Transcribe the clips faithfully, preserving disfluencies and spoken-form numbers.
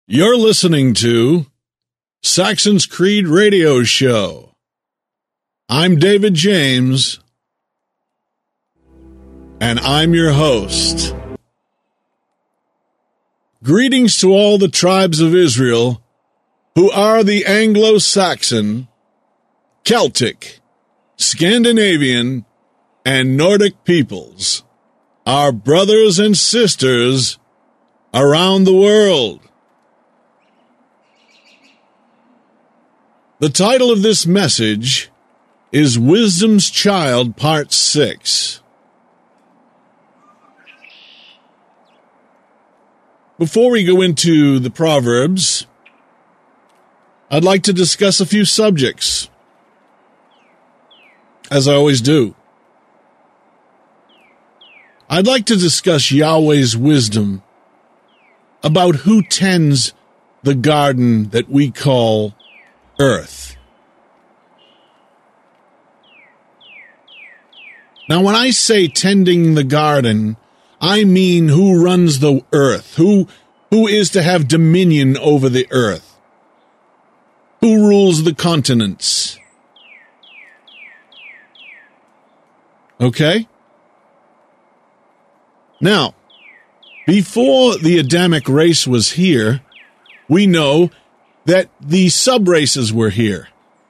You're listening to Saxon's Creed Radio Show. I'm David James, and I'm your host. Greetings to all the tribes of Israel who are the Anglo-Saxon, Celtic, Scandinavian, and Nordic peoples, our brothers and sisters around the world. The title of this message is Wisdom's Child, Part six. Before we go into the Proverbs, I'd like to discuss a few subjects, as I always do. I'd like to discuss Yahweh's wisdom about who tends the garden that we call Earth. Now, when I say tending the garden, I mean who runs the earth, who, who is to have dominion over the earth, who rules the continents. Okay? Now, before the Adamic race was here, we know that the sub-races were here.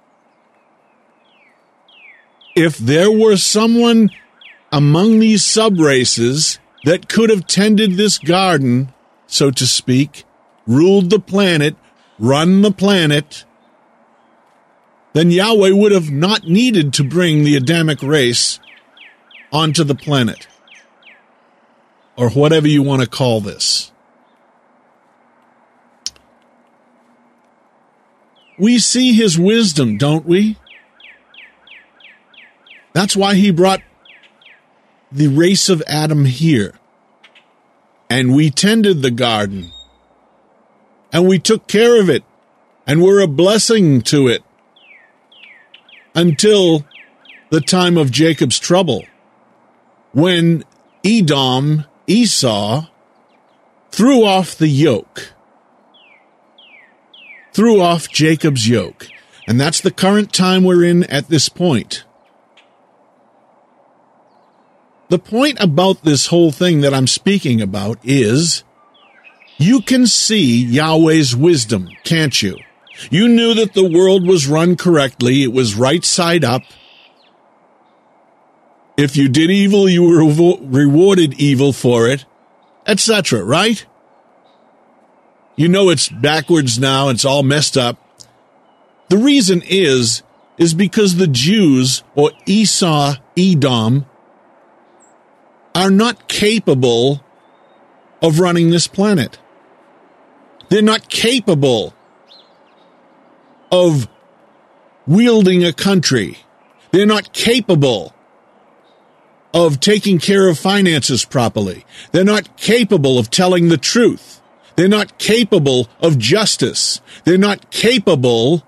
If there were someone among these sub-races that could have tended this garden, so to speak, ruled the planet, run the planet, then Yahweh would have not needed to bring the Adamic race onto the planet, or whatever you want to call this. We see his wisdom, don't we? That's why he brought the race of Adam here. And we tended the garden. And we took care of it. And we're a blessing to it. Until the time of Jacob's trouble. When Edom, Esau, threw off the yoke. Threw off Jacob's yoke. And that's the current time we're in at this point. The point about this whole thing that I'm speaking about is you can see Yahweh's wisdom, can't you? You knew that the world was run correctly. It was right side up. If you did evil, you were revo- rewarded evil for it, et cetera, right? You know it's backwards now. It's all messed up. The reason is, is because the Jews, or Esau, Edom, are not capable of running this planet. They're not capable of wielding a country. They're not capable of taking care of finances properly. They're not capable of telling the truth. They're not capable of justice. They're not capable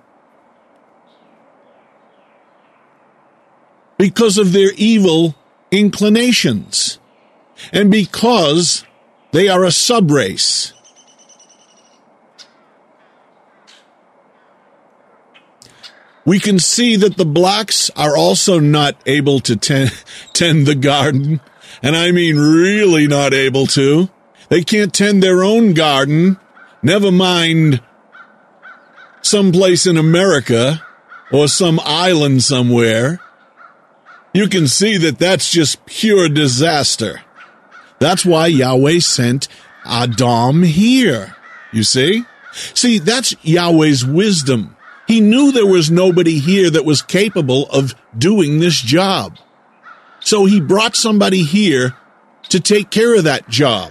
because of their evil inclinations and because they are a sub-race. We can see that the blacks are also not able to tend, tend the garden, and I mean really not able to. They can't tend their own garden, never mind someplace in America or some island somewhere. You can see that that's just pure disaster. That's why Yahweh sent Adam here, you see? See, that's Yahweh's wisdom. He knew there was nobody here that was capable of doing this job. So he brought somebody here to take care of that job.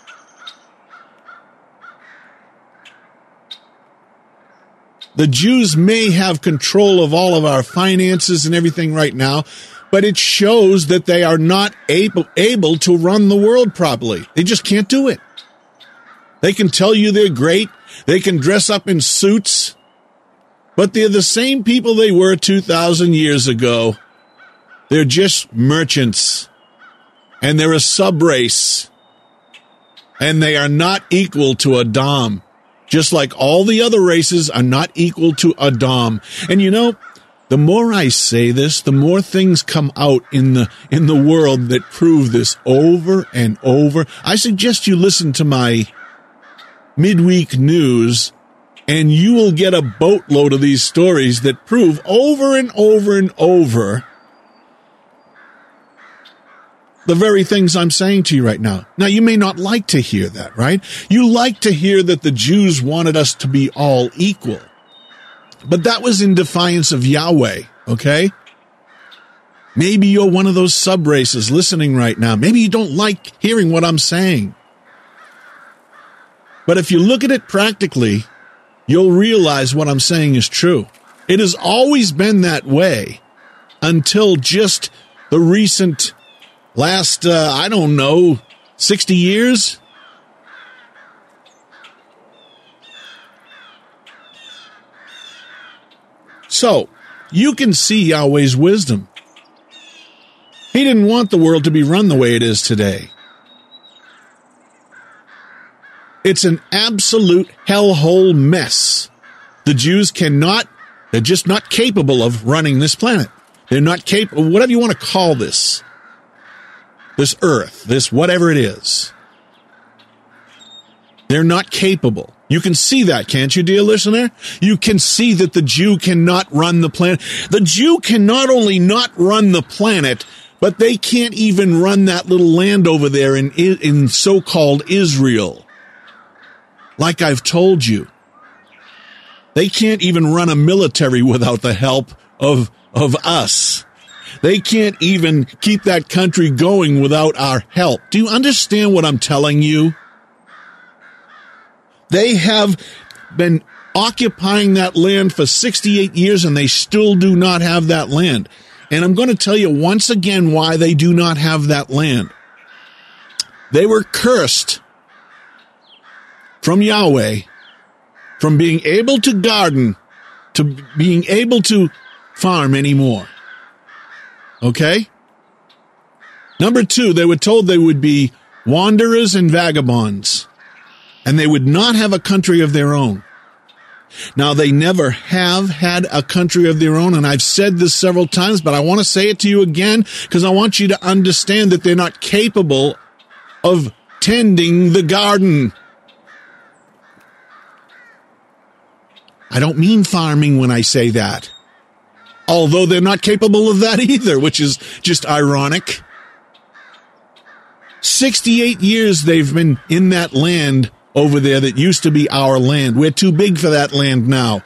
The Jews may have control of all of our finances and everything right now, but it shows that they are not able, able to run the world properly. They just can't do it. They can tell you they're great. They can dress up in suits, but they're the same people they were two thousand years ago. They're just merchants, and they're a sub-race, and they are not equal to Adam. just like all the other races are not equal to Adam. And you know, the more I say this, the more things come out in the in the world that prove this over and over. I suggest you listen to my midweek news, and you will get a boatload of these stories that prove over and over and over the very things I'm saying to you right now. Now, you may not like to hear that, right? You like to hear that the Jews wanted us to be all equal. But that was in defiance of Yahweh, okay? Maybe you're one of those sub-races listening right now. Maybe you don't like hearing what I'm saying. But if you look at it practically, you'll realize what I'm saying is true. It has always been that way until just the recent last, uh, I don't know, sixty years? So, you can see Yahweh's wisdom. He didn't want the world to be run the way it is today. It's an absolute hellhole mess. The Jews cannot, they're just not capable of running this planet. They're not capable, whatever you want to call this. This earth, this whatever it is. They're not capable. You can see that, can't you, dear listener? You can see that the Jew cannot run the planet. The Jew can not only not run the planet, but they can't even run that little land over there in, in so-called Israel. Like I've told you. They can't even run a military without the help of, of us. They can't even keep that country going without our help. Do you understand what I'm telling you? They have been occupying that land for sixty-eight years, and they still do not have that land. And I'm going to tell you once again why they do not have that land. They were cursed from Yahweh, from being able to garden, to being able to farm anymore. Okay? Number two, they were told they would be wanderers and vagabonds, and they would not have a country of their own. Now, they never have had a country of their own, and I've said this several times, but I want to say it to you again because I want you to understand that they're not capable of tending the garden. I don't mean farming when I say that. Although they're not capable of that either, which is just ironic. sixty-eight years they've been in that land over there that used to be our land. We're too big for that land now.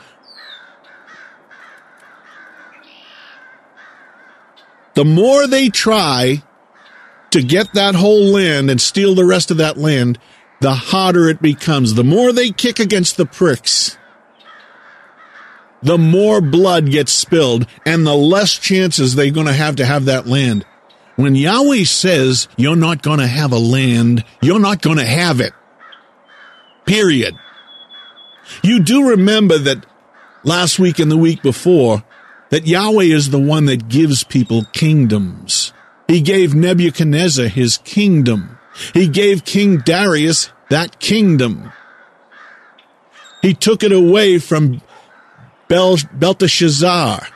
The more they try to get that whole land and steal the rest of that land, the harder it becomes. The more they kick against the pricks, the more blood gets spilled and the less chances they're going to have to have that land. When Yahweh says you're not going to have a land, you're not going to have it. Period. You do remember that last week and the week before, that Yahweh is the one that gives people kingdoms. He gave Nebuchadnezzar his kingdom. He gave King Darius that kingdom. He took it away from Bel- Belteshazzar,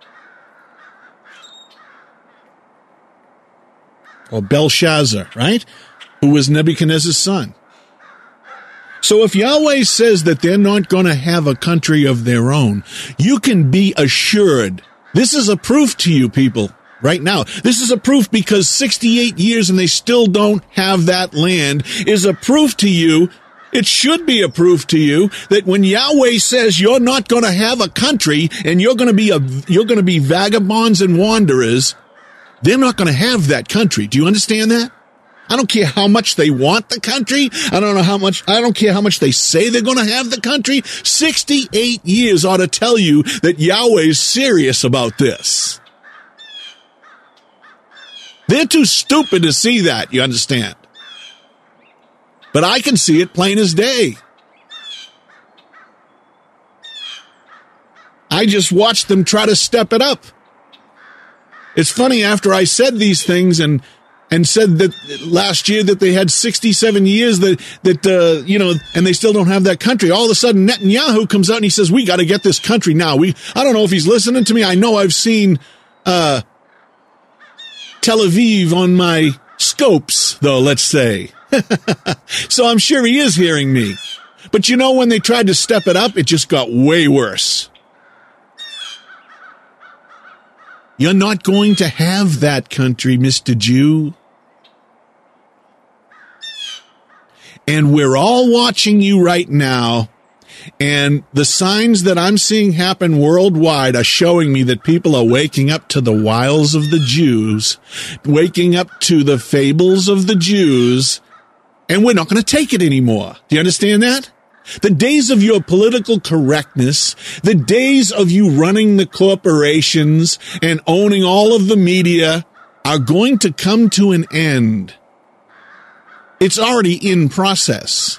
or Belshazzar, right? Who was Nebuchadnezzar's son. So if Yahweh says that they're not going to have a country of their own, you can be assured. This is a proof to you people right now. This is a proof because sixty-eight years and they still don't have that land is a proof to you. It should be a proof to you that when Yahweh says you're not going to have a country and you're going to be a, you're going to be vagabonds and wanderers, they're not going to have that country. Do you understand that? I don't care how much they want the country. I don't know how much, I don't care how much they say they're going to have the country. sixty-eight years ought to tell you that Yahweh's serious about this. They're too stupid to see that, you understand? But I can see it plain as day. I just watched them try to step it up. It's funny, after I said these things and and said that last year that they had sixty-seven years that, that uh, you know, and they still don't have that country. All of a sudden, Netanyahu comes out and he says, we got to get this country now. We, I don't know if he's listening to me. I know I've seen uh, Tel Aviv on my scopes, though, let's say. So I'm sure he is hearing me. But you know, when they tried to step it up, it just got way worse. You're not going to have that country, Mister Jew. And we're all watching you right now. And the signs that I'm seeing happen worldwide are showing me that people are waking up to the wiles of the Jews, waking up to the fables of the Jews, and we're not going to take it anymore. Do you understand that? The days of your political correctness, the days of you running the corporations and owning all of the media are going to come to an end. It's already in process.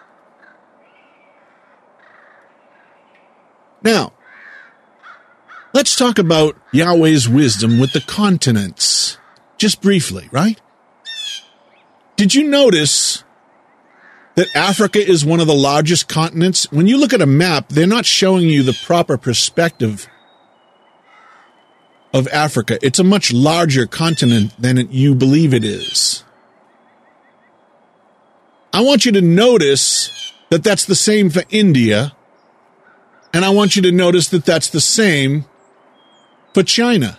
Now, let's talk about Yahweh's wisdom with the continents, just briefly, right? Did you notice that Africa is one of the largest continents? When you look at a map, they're not showing you the proper perspective of Africa. It's a much larger continent than it, you believe it is. I want you to notice that that's the same for India, and I want you to notice that that's the same for China.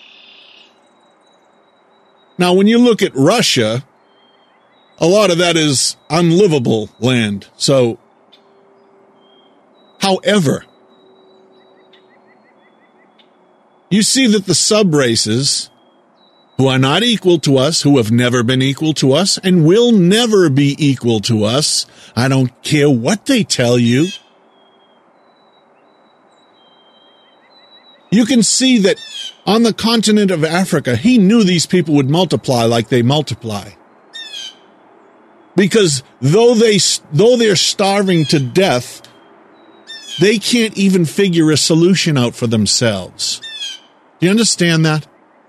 Now, when you look at Russia, a lot of that is unlivable land. So, however, you see that the sub-races, who are not equal to us, who have never been equal to us, and will never be equal to us, I don't care what they tell you, you can see that on the continent of Africa, he knew these people would multiply like they multiply. Because though they, though they're starving to death, they can't even figure a solution out for themselves. Do you understand that?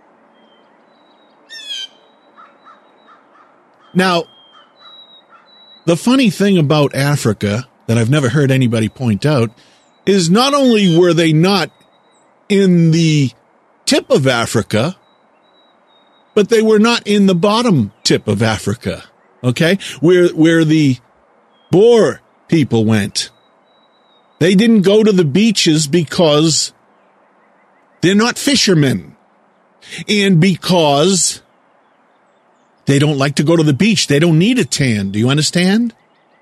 Now, the funny thing about Africa that I've never heard anybody point out is not only were they not in the tip of Africa, but they were not in the bottom tip of Africa. Okay, where where the Boer people went. They didn't go to the beaches because they're not fishermen. And because they don't like to go to the beach. They don't need a tan. Do you understand?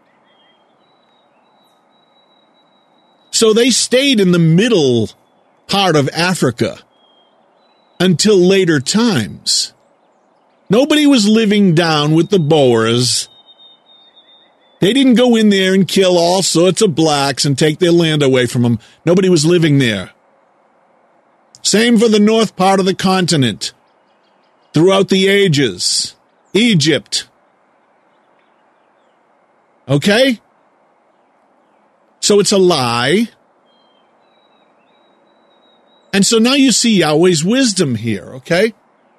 So they stayed in the middle part of Africa until later times. Nobody was living down with the Boers. They didn't go in there and kill all sorts of blacks and take their land away from them. Nobody was living there. Same for the north part of the continent. Throughout the ages. Egypt. Okay? So it's a lie. And so now you see Yahweh's wisdom here, okay?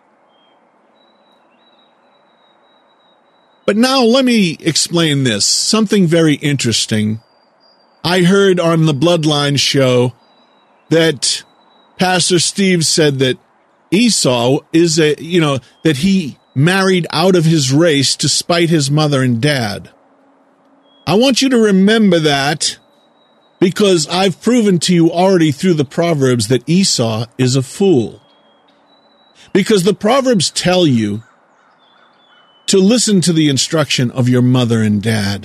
But now let me explain this. Something very interesting. I heard on the Bloodline show that Pastor Steve said that Esau is a, you know, that he married out of his race to spite his mother and dad. I want you to remember that because I've proven to you already through the Proverbs that Esau is a fool. Because the Proverbs tell you to listen to the instruction of your mother and dad.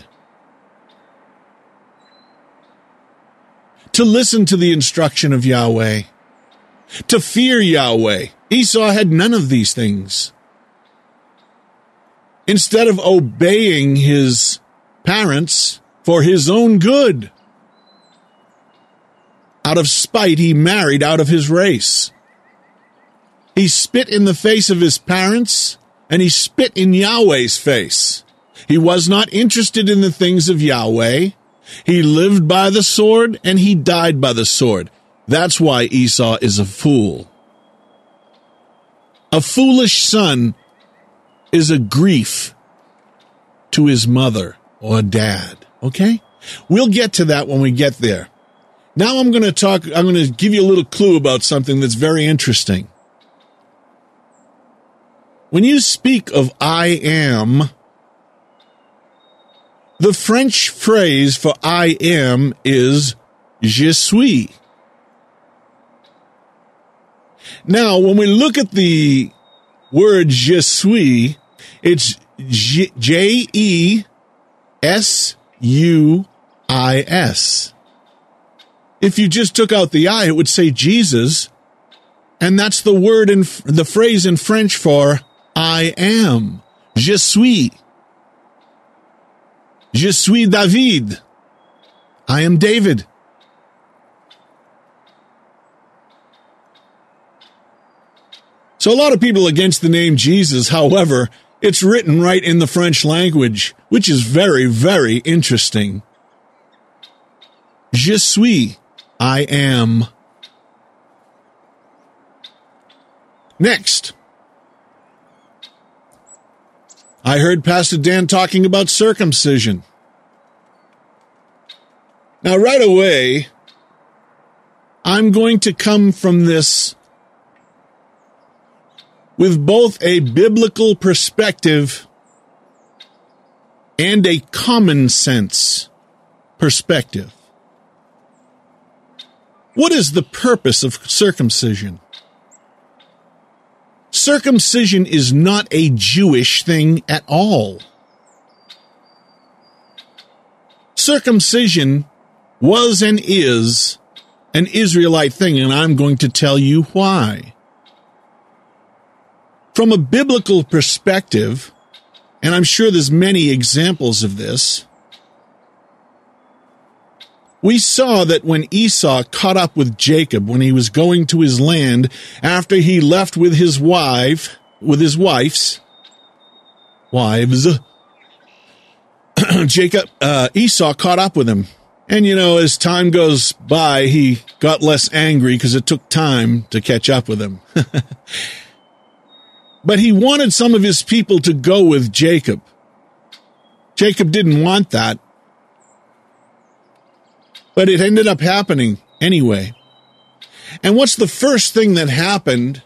To listen to the instruction of Yahweh. To fear Yahweh. Esau had none of these things. Instead of obeying his parents for his own good, out of spite, he married out of his race. He spit in the face of his parents, and he spit in Yahweh's face. He was not interested in the things of Yahweh. He lived by the sword, and he died by the sword. That's why Esau is a fool. A foolish son is a grief to his mother or dad. Okay? We'll get to that when we get there. Now I'm going to talk, I'm going to give you a little clue about something that's very interesting. When you speak of I am, the French phrase for I am is je suis. Now, when we look at the word je suis, it's J E S U I S. If you just took out the I, it would say Jesus, and that's the word in the phrase in French for I am. Je suis. Je suis David. I am David. So a lot of people against the name Jesus, however, it's written right in the French language, which is very, very interesting. Je suis. I am. Next. I heard Pastor Dan talking about circumcision. Now, right away, I'm going to come from this with both a biblical perspective and a common sense perspective. What is the purpose of circumcision? Circumcision is not a Jewish thing at all. Circumcision was and is an Israelite thing, and I'm going to tell you why. From a biblical perspective, and I'm sure there's many examples of this, we saw that when Esau caught up with Jacob when he was going to his land after he left with his wife, with his wives, wives, Jacob, uh, Esau caught up with him. And, you know, as time goes by, he got less angry because it took time to catch up with him. But he wanted some of his people to go with Jacob. Jacob didn't want that. But it ended up happening anyway. And what's the first thing that happened?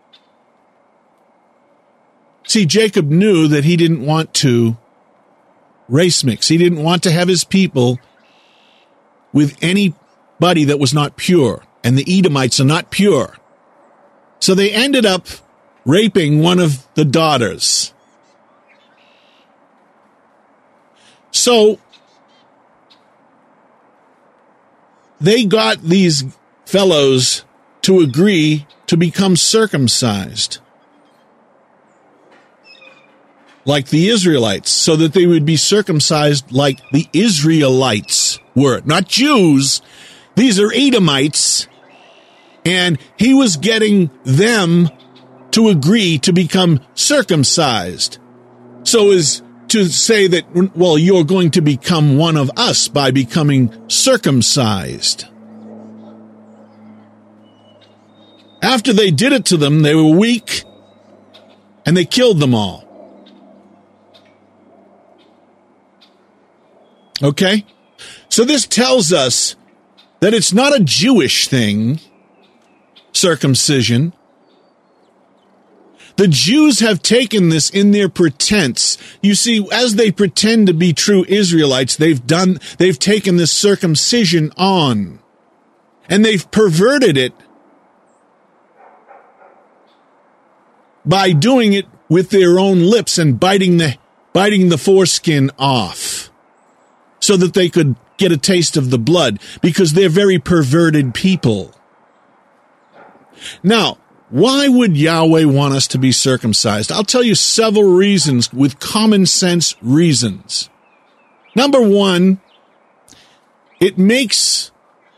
See, Jacob knew that he didn't want to race mix. He didn't want to have his people with anybody that was not pure. And the Edomites are not pure. So they ended up raping one of the daughters. So they got these fellows to agree to become circumcised, like the Israelites, so that they would be circumcised like the Israelites were. Not Jews. These are Edomites. And he was getting them to agree to become circumcised. So as to say that, well, you're going to become one of us by becoming circumcised. After they did it to them, they were weak, and they killed them all. Okay? So this tells us that it's not a Jewish thing, circumcision. The Jews have taken this in their pretense. You see, as they pretend to be true Israelites, they've done, they've taken this circumcision on, and they've perverted it by doing it with their own lips and biting the, biting the foreskin off so that they could get a taste of the blood, because they're very perverted people. Now, why would Yahweh want us to be circumcised? I'll tell you several reasons with common sense reasons. Number one, it makes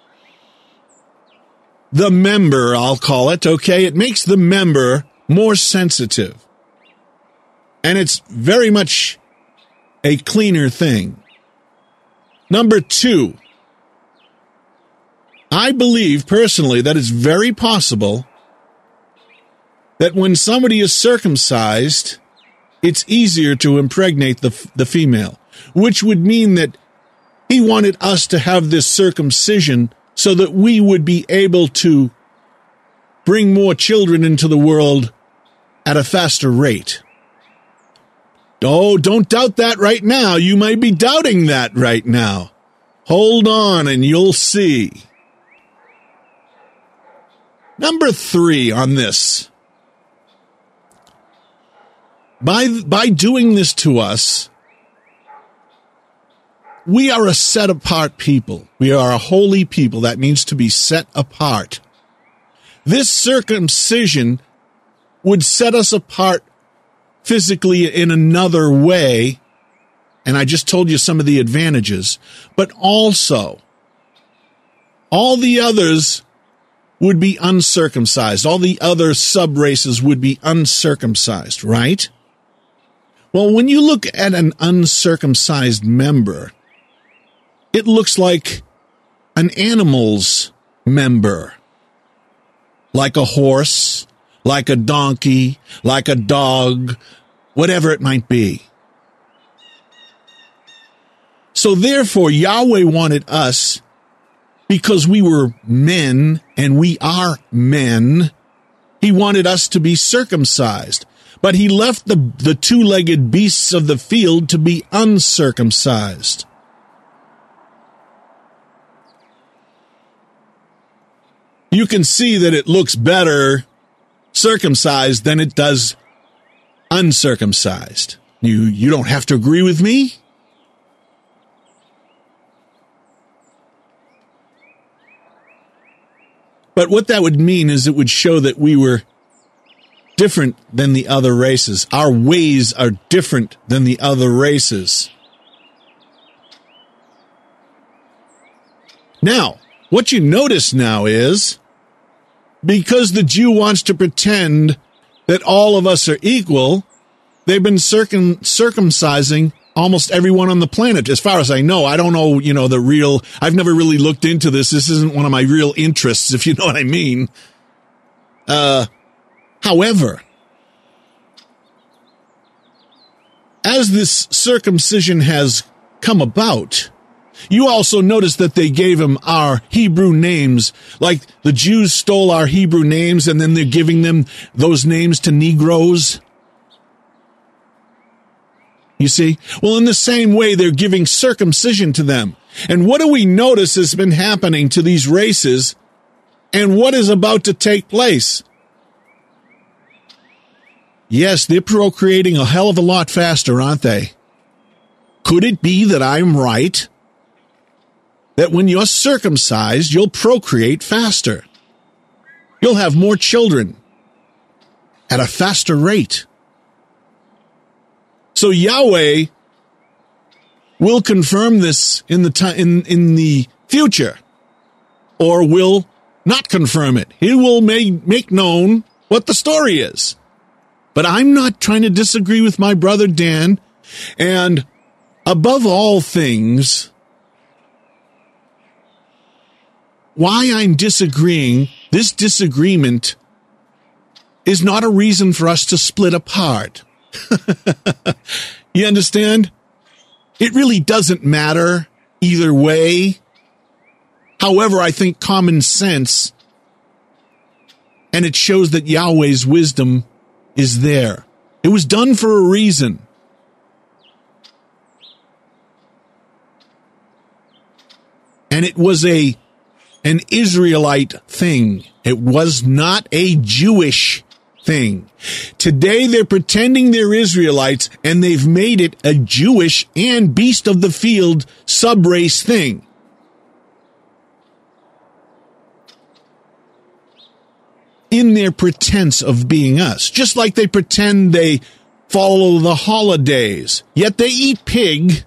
the member, I'll call it, okay? It makes the member more sensitive. And it's very much a cleaner thing. Number two, I believe personally that it's very possible that when somebody is circumcised, it's easier to impregnate the, the female, which would mean that he wanted us to have this circumcision so that we would be able to bring more children into the world at a faster rate. Oh, don't doubt that right now. You might be doubting that right now. Hold on and you'll see. Number three on this. By, by doing this to us, we are a set-apart people. We are a holy people that needs to be set apart. This circumcision would set us apart physically in another way, and I just told you some of the advantages, but also all the others would be uncircumcised. All the other sub-races would be uncircumcised, right? Well, when you look at an uncircumcised member, it looks like an animal's member, like a horse, like a donkey, like a dog, whatever it might be. So therefore, Yahweh wanted us, because we were men, and we are men, he wanted us to be circumcised. But he left the, the two-legged beasts of the field to be uncircumcised. You can see that it looks better circumcised than it does uncircumcised. You, you don't have to agree with me? But what that would mean is it would show that we were different than the other races. Our ways are different than the other races. Now, what you notice now is, because the Jew wants to pretend that all of us are equal, they've been circum- circumcising almost everyone on the planet. As far as I know, I don't know, you know, the real, I've never really looked into this. This isn't one of my real interests, if you know what I mean. Uh, however, as this circumcision has come about, you also notice that they gave him our Hebrew names, like the Jews stole our Hebrew names and then they're giving them those names to Negroes. You see? Well, in the same way, they're giving circumcision to them. And what do we notice has been happening to these races, and what is about to take place? Yes, they're procreating a hell of a lot faster, aren't they? Could it be that I'm right? That when you're circumcised, you'll procreate faster. You'll have more children at a faster rate. So Yahweh will confirm this in the time in, in the future, or will not confirm it. He will make, make known what the story is. But I'm not trying to disagree with my brother Dan, and above all things, why I'm disagreeing, this disagreement is not a reason for us to split apart. You understand? It really doesn't matter either way. However, I think common sense, and it shows that Yahweh's wisdom is there. It was done for a reason. And it was a an Israelite thing. It was not a Jewish thing. Today they're pretending they're Israelites, and they've made it a Jewish and beast of the field subrace thing. In their pretense of being us, just like they pretend they follow the holidays, yet they eat pig.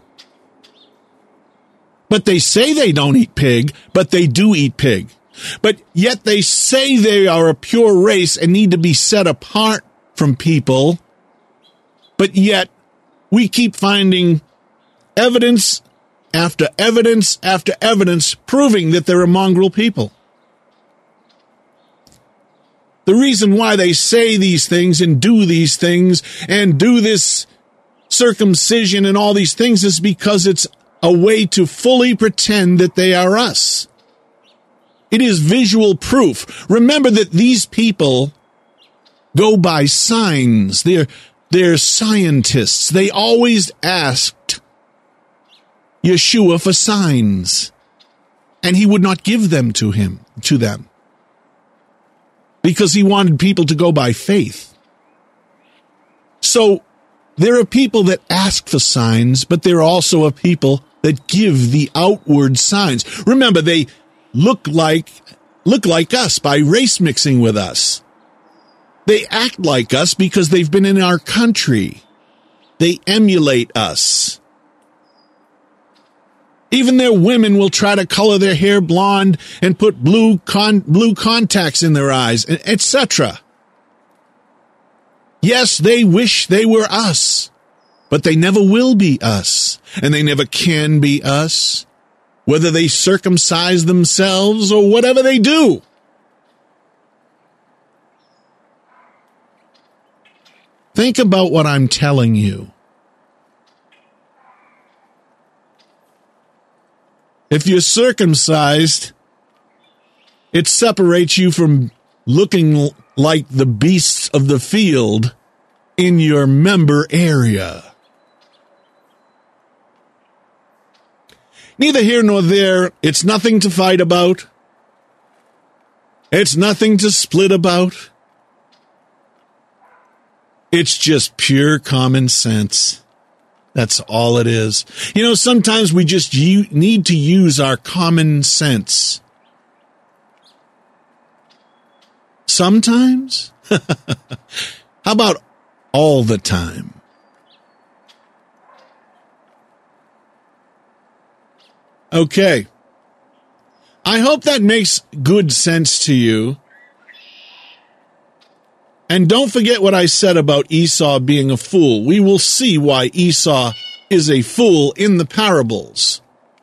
But they say they don't eat pig, but they do eat pig. But yet they say they are a pure race and need to be set apart from people. But yet we keep finding evidence after evidence after evidence proving that they're a mongrel people. The reason why they say these things and do these things and do this circumcision and all these things is because it's a way to fully pretend that they are us. It is visual proof. Remember that these people go by signs. They're, they're scientists. They always asked Yeshua for signs, and he would not give them to him, to them, because he wanted people to go by faith. So there are people that ask for signs, but there are also a people that give the outward signs. Remember, they look like look like us by race mixing with us. They act like us because they've been in our country. They emulate us. Even their women will try to color their hair blonde and put blue con- blue contacts in their eyes, et cetera. Yes, they wish they were us, but they never will be us, and they never can be us, whether they circumcise themselves or whatever they do. Think about what I'm telling you. If you're circumcised, it separates you from looking like the beasts of the field in your member area. Neither here nor there, it's nothing to fight about. It's nothing to split about. It's just pure common sense. That's all it is. You know, sometimes we just u- need to use our common sense. Sometimes? How about all the time? Okay. I hope that makes good sense to you. And don't forget what I said about Esau being a fool. We will see why Esau is a fool in the parables.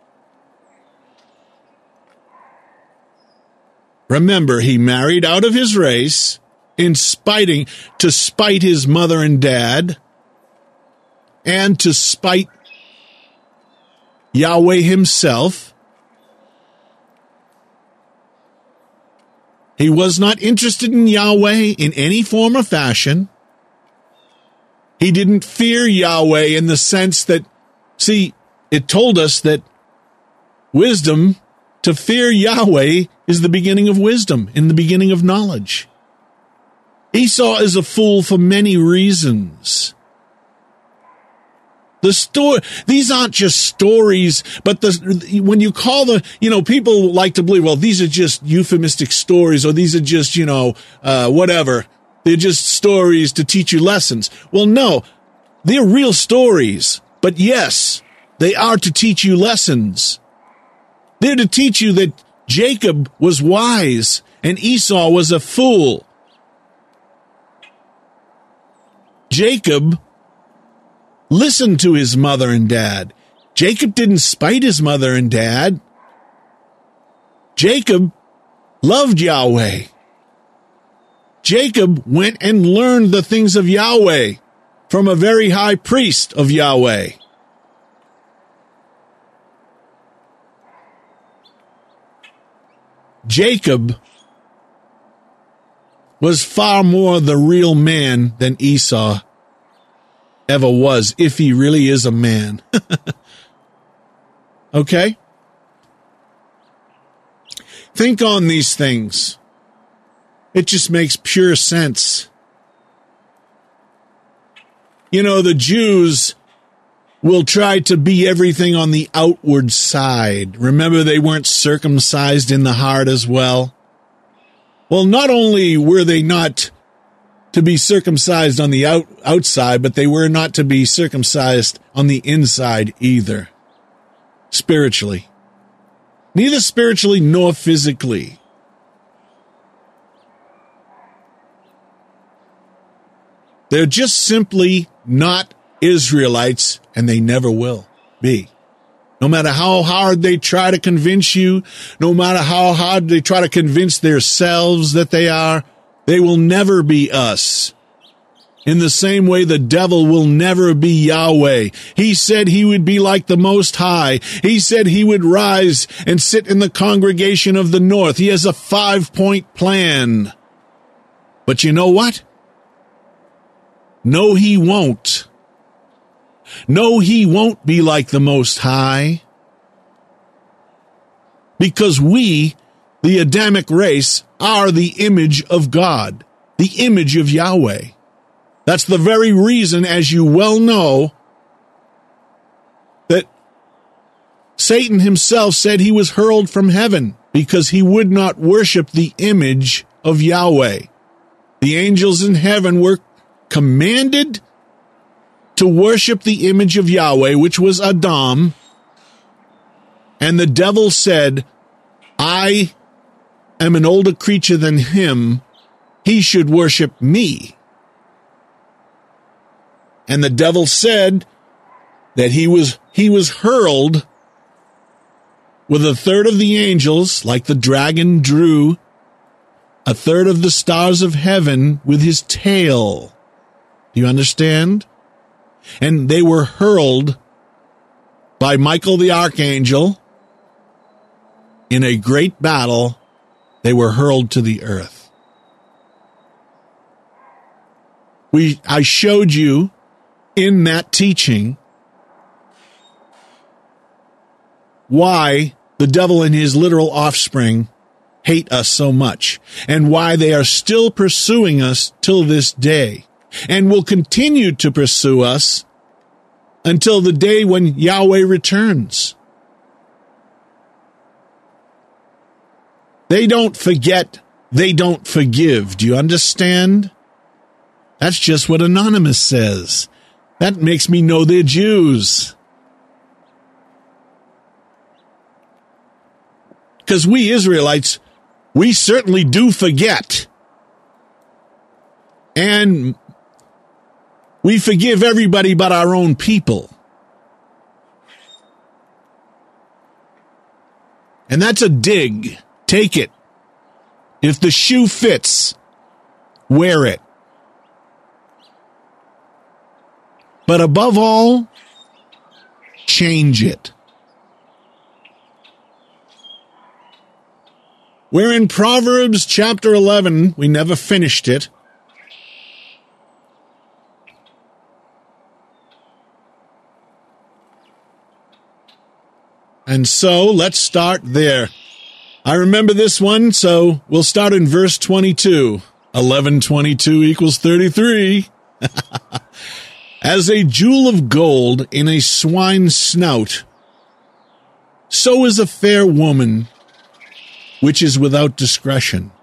Remember, he married out of his race in spiting, to spite his mother and dad, and to spite Yahweh himself. He was not interested in Yahweh in any form or fashion. He didn't fear Yahweh in the sense that, see, it told us that wisdom, to fear Yahweh, is the beginning of wisdom, in the beginning of knowledge. Esau is a fool for many reasons. The story, these aren't just stories, but the, when you call the, you know, people like to believe, well, these are just euphemistic stories, or these are just, you know, uh, whatever. They're just stories to teach you lessons. Well, no, they're real stories, but yes, they are to teach you lessons. They're to teach you that Jacob was wise and Esau was a fool. Jacob listened to his mother and dad. Jacob didn't spite his mother and dad. Jacob loved Yahweh. Jacob went and learned the things of Yahweh from a very high priest of Yahweh. Jacob was far more the real man than Esau ever was, if he really is a man. Okay? Think on these things. It just makes pure sense. You know, the Jews will try to be everything on the outward side. Remember, they weren't circumcised in the heart as well? Well, not only were they not to be circumcised on the out, outside, but they were not to be circumcised on the inside either, spiritually. Neither spiritually nor physically. They're just simply not Israelites, and they never will be. No matter how hard they try to convince you, no matter how hard they try to convince themselves that they are, They will never be us. In the same way, the devil will never be Yahweh. He said he would be like the Most High. He said he would rise and sit in the congregation of the north. He has a five-point plan. But you know what? No, he won't. No, he won't be like the Most High. Because we, the Adamic race, are the image of God, the image of Yahweh. That's the very reason, as you well know, that Satan himself said he was hurled from heaven because he would not worship the image of Yahweh. The angels in heaven were commanded to worship the image of Yahweh, which was Adam, and the devil said, I am an older creature than him. He should worship me. And the devil said that he was he was hurled with a third of the angels, like the dragon drew a third of the stars of heaven with his tail. Do you understand? And they were hurled by Michael the archangel in a great battle. They were hurled to the earth. We I showed you in that teaching why the devil and his literal offspring hate us so much, and why they are still pursuing us till this day, and will continue to pursue us until the day when Yahweh returns. They don't forget, they don't forgive. Do you understand? That's just what Anonymous says. That makes me know they're Jews. Because we Israelites, we certainly do forget. And we forgive everybody but our own people. And that's a dig. Take it. If the shoe fits, wear it. But above all, change it. We're in Proverbs chapter eleven. We never finished it. And so let's start there. I remember this one, so we'll start in verse twenty-two. eleven twenty-two equals thirty-three. As a jewel of gold in a swine's snout, so is a fair woman which is without discretion.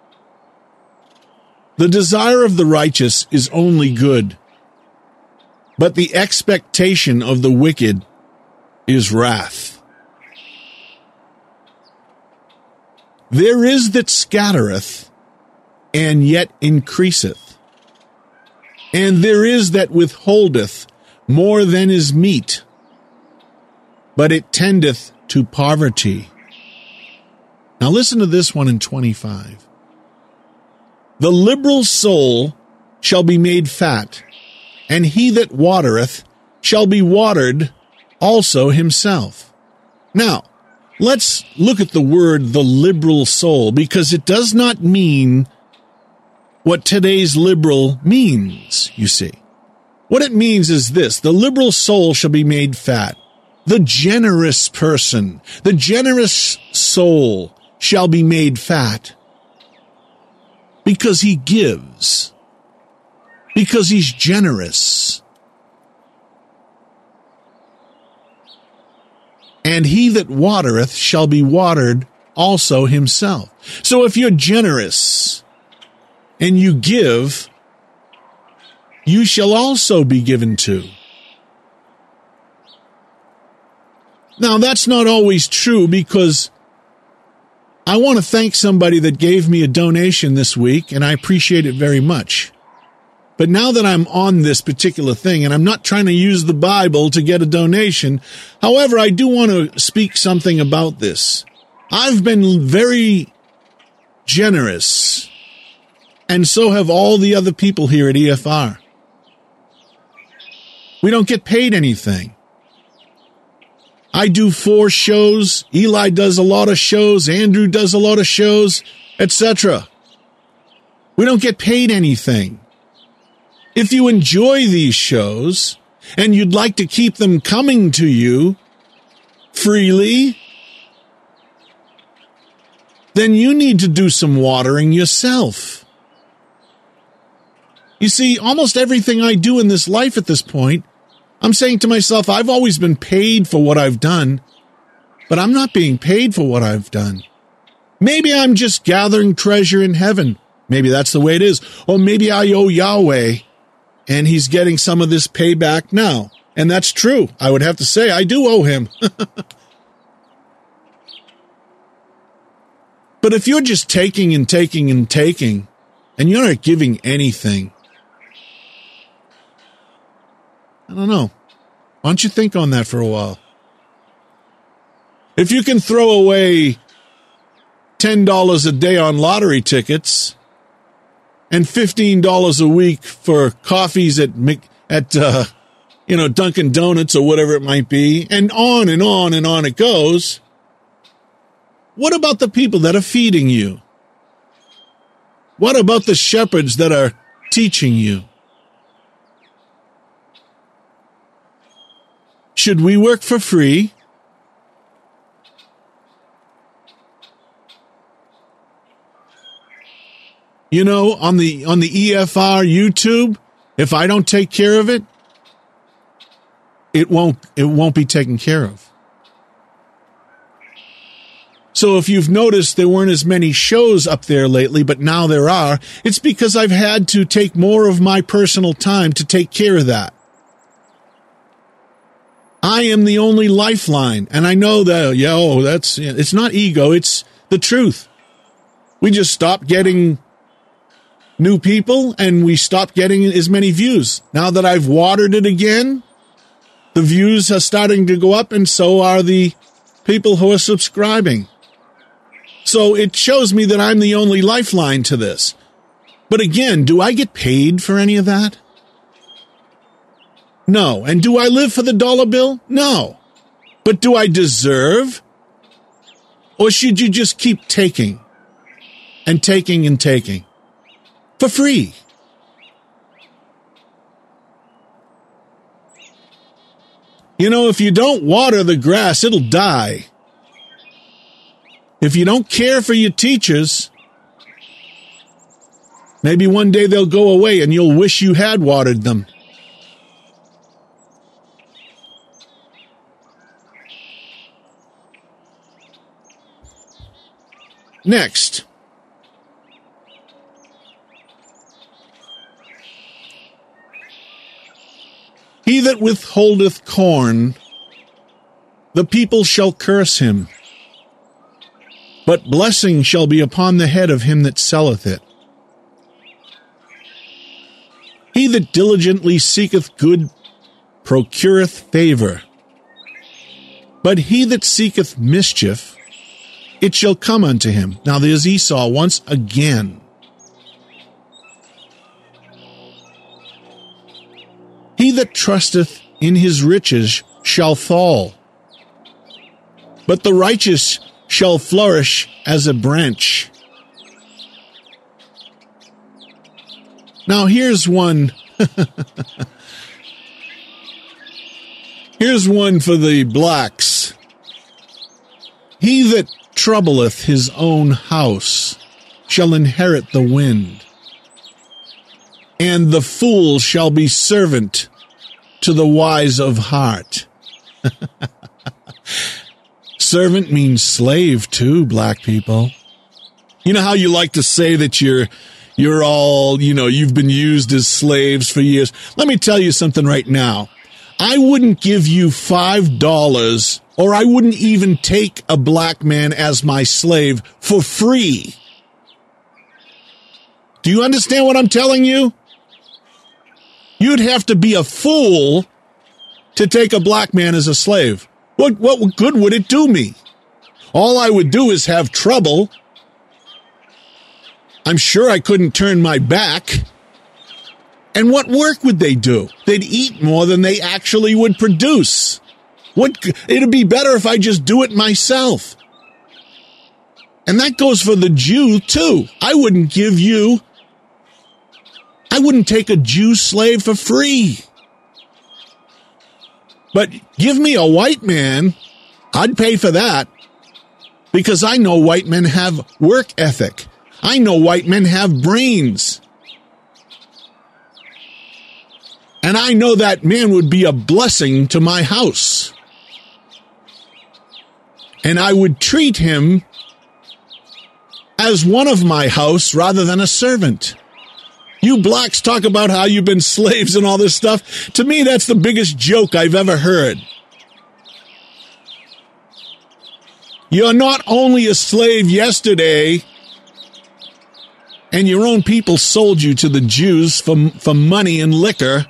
The desire of the righteous is only good, but the expectation of the wicked is wrath. There is that scattereth, and yet increaseth. And there is that withholdeth more than is meet, but it tendeth to poverty. Now listen to this one in twenty-five. The liberal soul shall be made fat, and he that watereth shall be watered also himself. Now, let's look at the word the liberal soul, because it does not mean what today's liberal means, you see. What it means is this: the liberal soul shall be made fat. The generous person, the generous soul shall be made fat because he gives, because he's generous. And he that watereth shall be watered also himself. So if you're generous and you give, you shall also be given to. Now, that's not always true, because I want to thank somebody that gave me a donation this week, and I appreciate it very much. But now that I'm on this particular thing, and I'm not trying to use the Bible to get a donation, however, I do want to speak something about this. I've been very generous And so have all the other people here at E F R. We don't get paid anything. I do four shows. Eli does a lot of shows. Andrew does a lot of shows, et cetera. We don't get paid anything. If you enjoy these shows and you'd like to keep them coming to you freely, then you need to do some watering yourself. You see, almost everything I do in this life at this point, I'm saying to myself, I've always been paid for what I've done, but I'm not being paid for what I've done. Maybe I'm just gathering treasure in heaven. Maybe that's the way it is. Or maybe I owe Yahweh, and he's getting some of this payback now. And that's true. I would have to say I do owe him. But if you're just taking and taking and taking, and you're not giving anything, I don't know. Why don't you think on that for a while? If you can throw away ten dollars a day on lottery tickets and fifteen dollars a week for coffees at, at uh, you know, Dunkin' Donuts or whatever it might be, and on and on and on it goes, what about the people that are feeding you? What about the shepherds that are teaching you? Should we work for free? You know, on the on the E F R YouTube, if I don't take care of it, it won't it won't be taken care of. So if you've noticed there weren't as many shows up there lately, but now there are, it's because I've had to take more of my personal time to take care of that. I am the only lifeline, and I know that, yo, that's, it's not ego, it's the truth. We just stopped getting new people, and we stopped getting as many views. Now that I've watered it again, the views are starting to go up, and so are the people who are subscribing. So it shows me that I'm the only lifeline to this. But again, do I get paid for any of that? No. And do I live for the dollar bill? No. But do I deserve? Or should you just keep taking and taking and taking for free? You know, if you don't water the grass, it'll die. If you don't care for your teachers, maybe one day they'll go away and you'll wish you had watered them. Next. He that withholdeth corn, the people shall curse him, but blessing shall be upon the head of him that selleth it. He that diligently seeketh good procureth favor, but he that seeketh mischief, it shall come unto him. Now there's Esau once again. He that trusteth in his riches shall fall, but the righteous shall flourish as a branch. Now here's one. Here's one for the blacks. He that troubleth his own house shall inherit the wind, and the fool shall be servant to the wise of heart. Servant means slave too, black people. You know how you like to say that you're you're all, you know, you've been used as slaves for years? Let me tell you something right now. I wouldn't give you five dollars, or I wouldn't even take a black man as my slave for free. Do you understand what I'm telling you? You'd have to be a fool to take a black man as a slave. What, what good would it do me? All I would do is have trouble. I'm sure I couldn't turn my back. And what work would they do? They'd eat more than they actually would produce. What, it'd be better if I just do it myself. And that goes for the Jew, too. I wouldn't give you, I wouldn't take a Jew slave for free. But give me a white man, I'd pay for that. Because I know white men have work ethic. I know white men have brains. And I know that man would be a blessing to my house. And I would treat him as one of my house rather than a servant. You blacks talk about how you've been slaves and all this stuff. To me, that's the biggest joke I've ever heard. You're not only a slave yesterday, and your own people sold you to the Jews for, for money and liquor,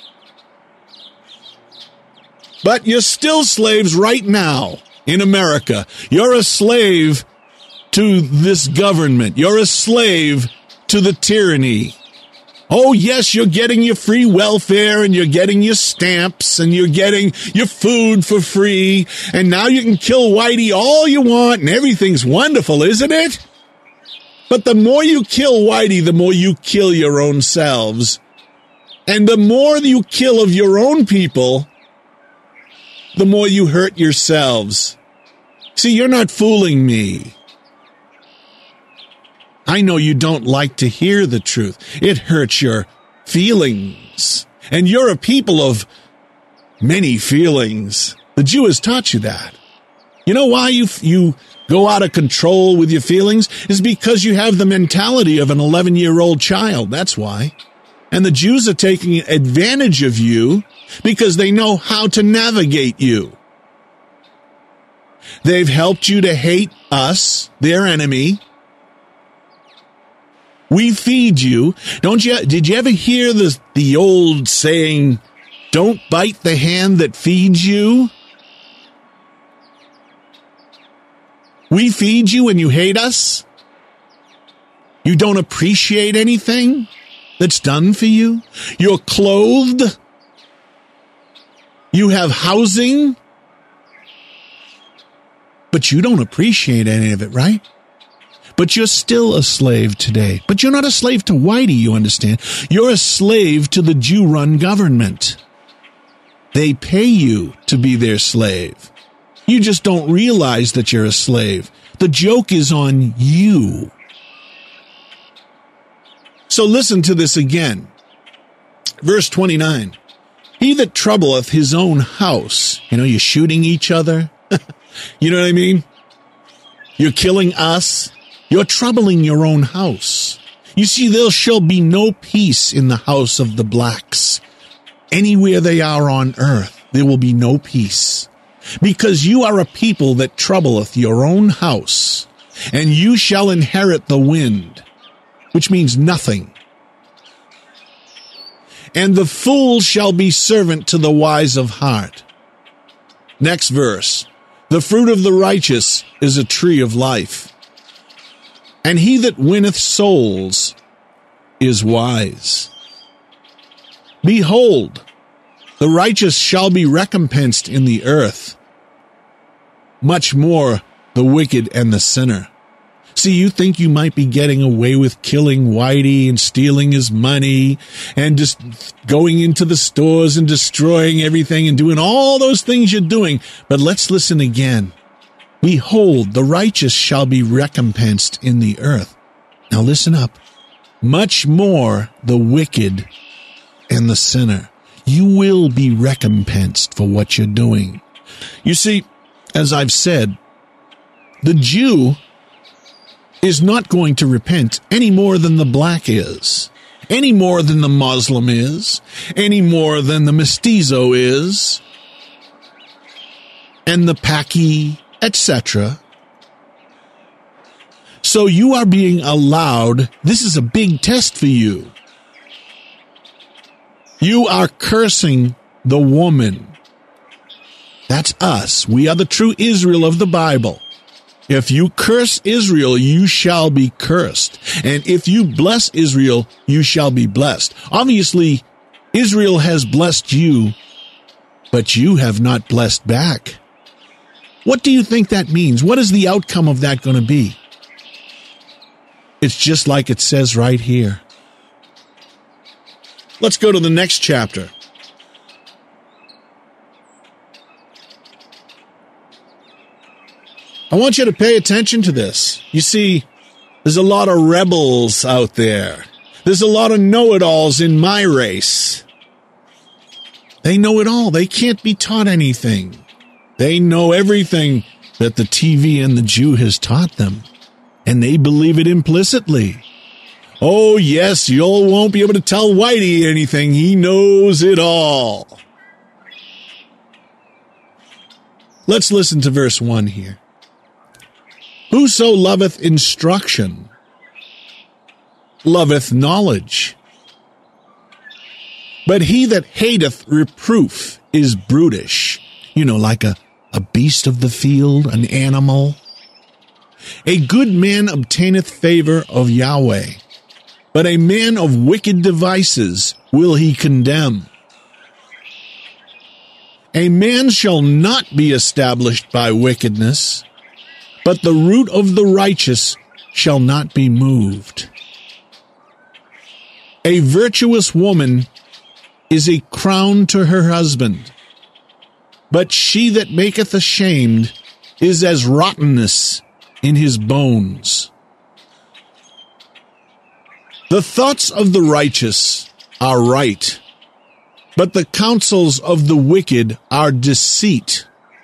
but you're still slaves right now in America. You're a slave to this government. You're a slave to the tyranny. Oh, yes, you're getting your free welfare, and you're getting your stamps, and you're getting your food for free, and now you can kill Whitey all you want, and everything's wonderful, isn't it? But the more you kill Whitey, the more you kill your own selves. And the more you kill of your own people, the more you hurt yourselves. See, you're not fooling me. I know you don't like to hear the truth. It hurts your feelings. And you're a people of many feelings. The Jew has taught you that. You know why you you go out of control with your feelings? Is because you have the mentality of an eleven-year-old child. That's why. And the Jews are taking advantage of you because they know how to navigate you. They've helped you to hate us, their enemy. We feed you. Don't you? Did you ever hear the, the old saying, don't bite the hand that feeds you? We feed you and you hate us? You don't appreciate anything that's done for you? You're clothed? You have housing? But you don't appreciate any of it, right? But you're still a slave today. But you're not a slave to Whitey, you understand. You're a slave to the Jew-run government. They pay you to be their slave. You just don't realize that you're a slave. The joke is on you. So listen to this again. Verse twenty-nine. He that troubleth his own house. You know, you're shooting each other. You know what I mean? You're killing us. You're troubling your own house. You see, there shall be no peace in the house of the blacks. Anywhere they are on earth, there will be no peace. Because you are a people that troubleth your own house, and you shall inherit the wind, which means nothing. And the fool shall be servant to the wise of heart. Next verse. The fruit of the righteous is a tree of life, and he that winneth souls is wise. Behold, the righteous shall be recompensed in the earth, much more the wicked and the sinner. See, you think you might be getting away with killing Whitey and stealing his money and just going into the stores and destroying everything and doing all those things you're doing. But let's listen again. Behold, the righteous shall be recompensed in the earth. Now listen up. Much more the wicked and the sinner. You will be recompensed for what you're doing. You see, as I've said, the Jew is not going to repent any more than the black is, any more than the Muslim is, any more than the mestizo is, and the Paki, et cetera. So you are being allowed, this is a big test for you. You are cursing the woman. That's us. We are the true Israel of the Bible. If you curse Israel, you shall be cursed. And if you bless Israel, you shall be blessed. Obviously, Israel has blessed you, but you have not blessed back. What do you think that means? What is the outcome of that going to be? It's just like it says right here. Let's go to the next chapter. I want you to pay attention to this. You see, there's a lot of rebels out there. There's a lot of know-it-alls in my race. They know it all. They can't be taught anything. They know everything that the T V and the Jew has taught them, and they believe it implicitly. Oh, yes, you won't be able to tell Whitey anything. He knows it all. Let's listen to verse one here. Whoso loveth instruction loveth knowledge, but he that hateth reproof is brutish. You know, like a, a beast of the field, an animal. A good man obtaineth favor of Yahweh, but a man of wicked devices will he condemn. A man shall not be established by wickedness, but the root of the righteous shall not be moved. A virtuous woman is a crown to her husband, but she that maketh ashamed is as rottenness in his bones. The thoughts of the righteous are right, but the counsels of the wicked are deceit.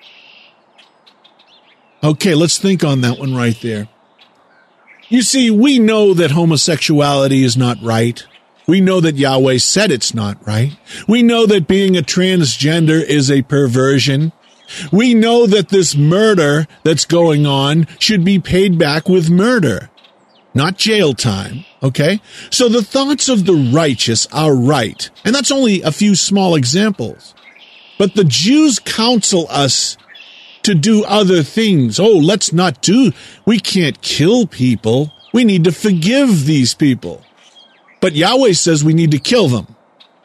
Okay, let's think on that one right there. You see, we know that homosexuality is not right. We know that Yahweh said it's not right. We know that being a transgender is a perversion. We know that this murder that's going on should be paid back with murder, not jail time, okay? So the thoughts of the righteous are right, and that's only a few small examples. But the Jews counsel us to do other things. Oh, let's not do, we can't kill people. We need to forgive these people. But Yahweh says we need to kill them.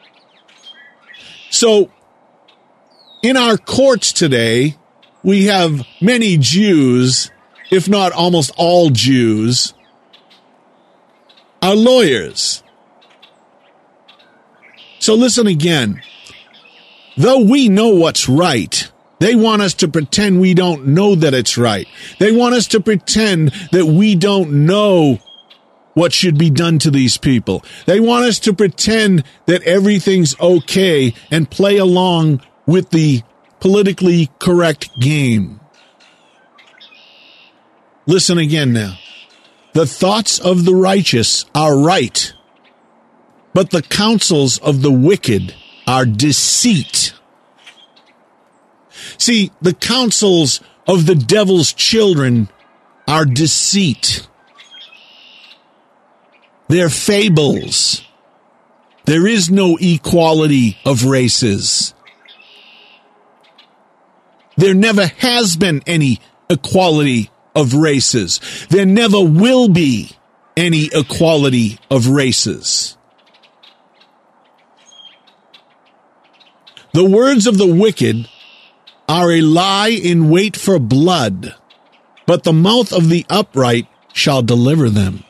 So, in our courts today, we have many Jews, if not almost all Jews, are lawyers. So listen again. Though we know what's right, they want us to pretend we don't know that it's right. They want us to pretend that we don't know what should be done to these people. They want us to pretend that everything's okay and play along with the politically correct game. Listen again now. The thoughts of the righteous are right, but the counsels of the wicked are deceit. See, the counsels of the devil's children are deceit. They're fables. There is no equality of races. There never has been any equality of races. There never will be any equality of races. The words of the wicked are a lie in wait for blood, but the mouth of the upright shall deliver them.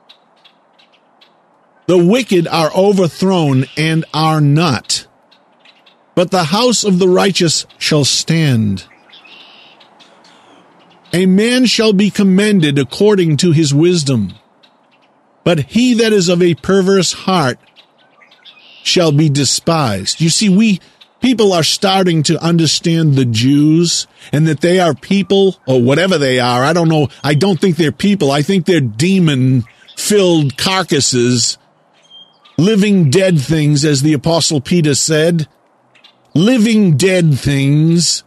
The wicked are overthrown and are not, but the house of the righteous shall stand. A man shall be commended according to his wisdom, but he that is of a perverse heart shall be despised. You see, we people are starting to understand the Jews and that they are people, or whatever they are. I don't know. I don't think they're people. I think they're demon-filled carcasses, living dead things, as the Apostle Peter said. Living dead things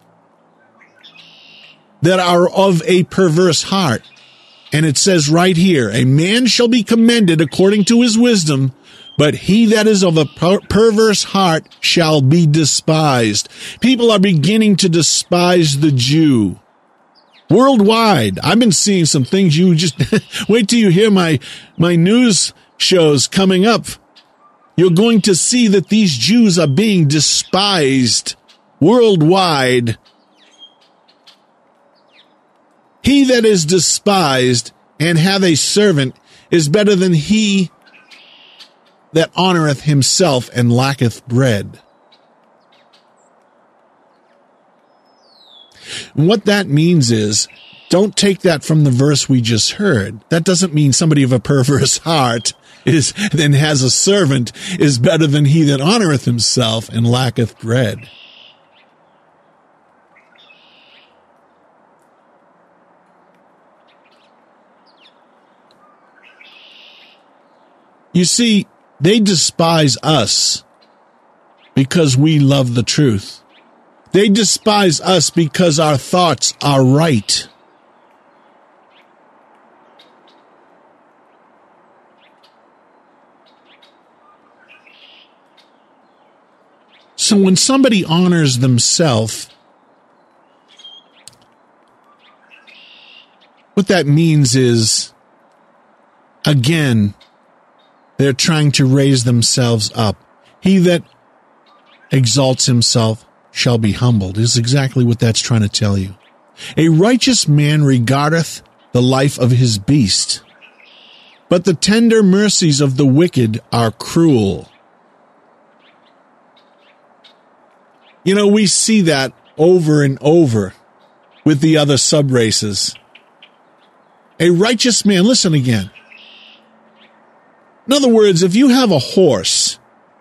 that are of a perverse heart. And it says right here, a man shall be commended according to his wisdom, but he that is of a per- perverse heart shall be despised. People are beginning to despise the Jew. Worldwide. I've been seeing some things you just wait till you hear my my news shows coming up. You're going to see that these Jews are being despised worldwide. He that is despised and hath a servant is better than he that honoreth himself and lacketh bread. And what that means is, don't take that from the verse we just heard. That doesn't mean somebody of a perverse heart is then has a servant is better than he that honoreth himself and lacketh bread. You see, they despise us because we love the truth. They despise us because our thoughts are right. So when somebody honors themselves, what that means is, again, they're trying to raise themselves up. He that exalts himself shall be humbled, is exactly what that's trying to tell you. A righteous man regardeth the life of his beast, but the tender mercies of the wicked are cruel. You know, we see that over and over with the other sub-races. A righteous man, listen again. In other words, if you have a horse,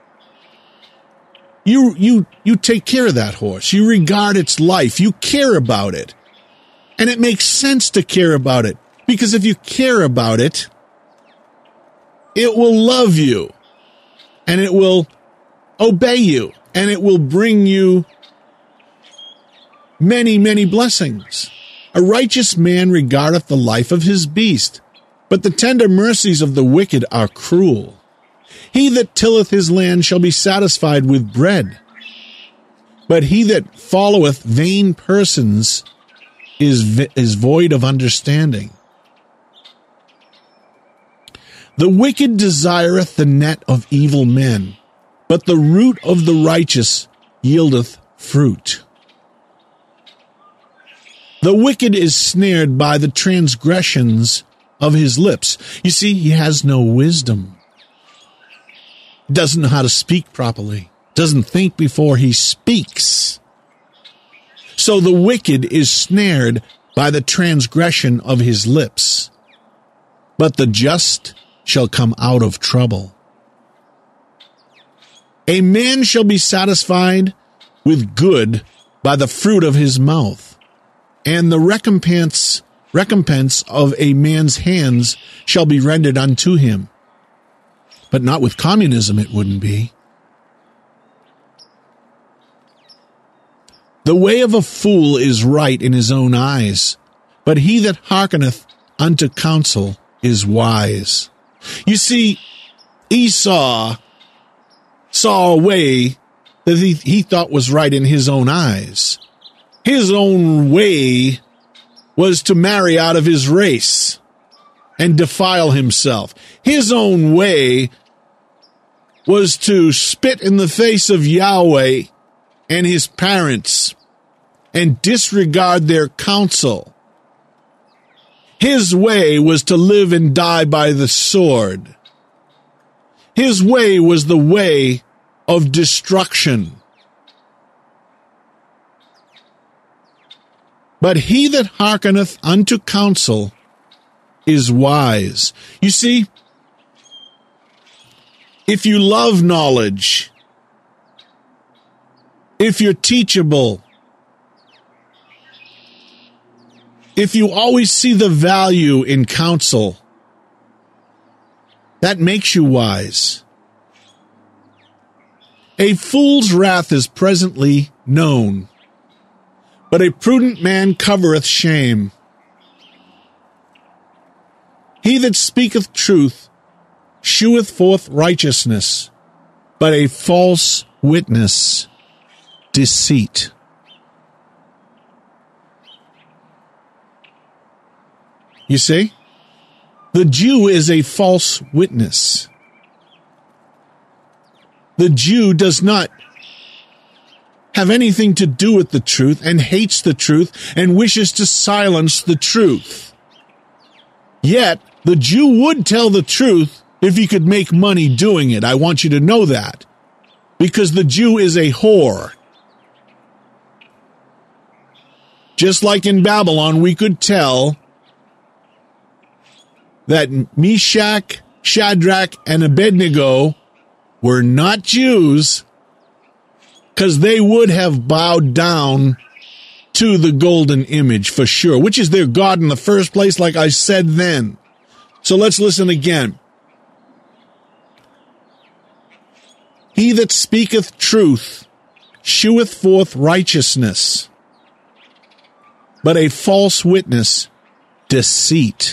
You, you, you take care of that horse. You regard its life. You care about it. And it makes sense to care about it. Because if you care about it, it will love you. And it will obey you. And it will bring you many, many blessings. A righteous man regardeth the life of his beast. But the tender mercies of the wicked are cruel. He that tilleth his land shall be satisfied with bread, but he that followeth vain persons is, vi- is void of understanding. The wicked desireth the net of evil men, but the root of the righteous yieldeth fruit. The wicked is snared by the transgressions of his lips. You see, he has no wisdom. Doesn't know how to speak properly, doesn't think before he speaks. So the wicked is snared by the transgression of his lips, but the just shall come out of trouble. A man shall be satisfied with good by the fruit of his mouth, and the recompense, recompense of a man's hands shall be rendered unto him. But not with communism, it wouldn't be. The way of a fool is right in his own eyes, but he that hearkeneth unto counsel is wise. You see, Esau saw a way that he, he thought was right in his own eyes. His own way was to marry out of his race and defile himself. His own way was to spit in the face of Yahweh and his parents and disregard their counsel. His way was to live and die by the sword. His way was the way of destruction. But he that hearkeneth unto counsel is wise. You see, if you love knowledge, if you're teachable, if you always see the value in counsel, that makes you wise. A fool's wrath is presently known, but a prudent man covereth shame. He that speaketh truth sheweth forth righteousness, but a false witness deceit. You see? The Jew is a false witness. The Jew does not have anything to do with the truth and hates the truth and wishes to silence the truth. Yet, the Jew would tell the truth if he could make money doing it. I want you to know that. Because the Jew is a whore. Just like in Babylon, we could tell that Meshach, Shadrach, and Abednego were not Jews because they would have bowed down to the golden image for sure, which is their God in the first place, like I said then. So let's listen again. He that speaketh truth sheweth forth righteousness, but a false witness deceit.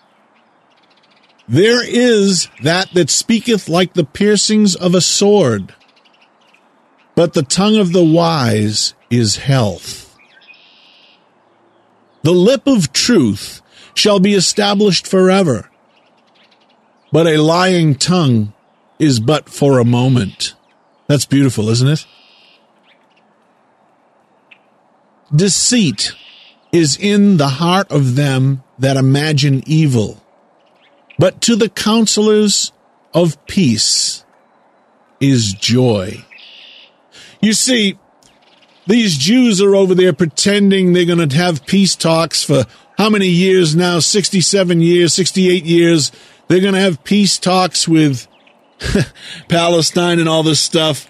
There is that that speaketh like the piercings of a sword, but the tongue of the wise is health. The lip of truth shall be established forever, but a lying tongue is but for a moment. That's beautiful, isn't it? Deceit is in the heart of them that imagine evil, but to the counselors of peace is joy. You see, these Jews are over there pretending they're going to have peace talks for how many years now? sixty-seven years, sixty-eight years. They're going to have peace talks with Palestine and all this stuff.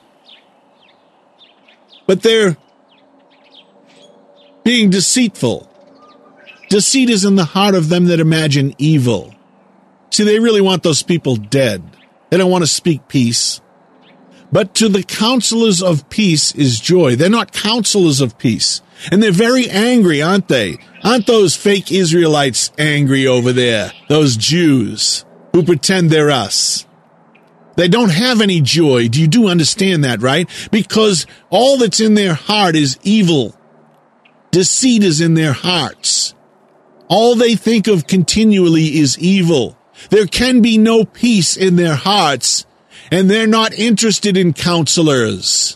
But they're being deceitful. Deceit is in the heart of them that imagine evil. See, they really want those people dead. They don't want to speak peace. But to the counselors of peace is joy. They're not counselors of peace. And they're very angry, aren't they? Aren't those fake Israelites angry over there? Those Jews who pretend they're us. They don't have any joy. Do you do understand that, right? Because all that's in their heart is evil. Deceit is in their hearts. All they think of continually is evil. There can be no peace in their hearts, and they're not interested in counselors.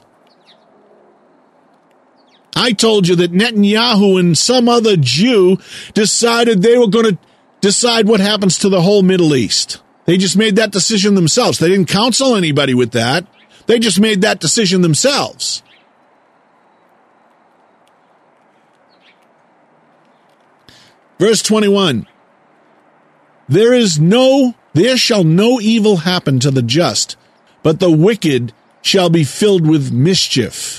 I told you that Netanyahu and some other Jew decided they were going to decide what happens to the whole Middle East. They just made that decision themselves. They didn't counsel anybody with that. They just made that decision themselves. Verse twenty-one. There is no, there shall no evil happen to the just, but the wicked shall be filled with mischief.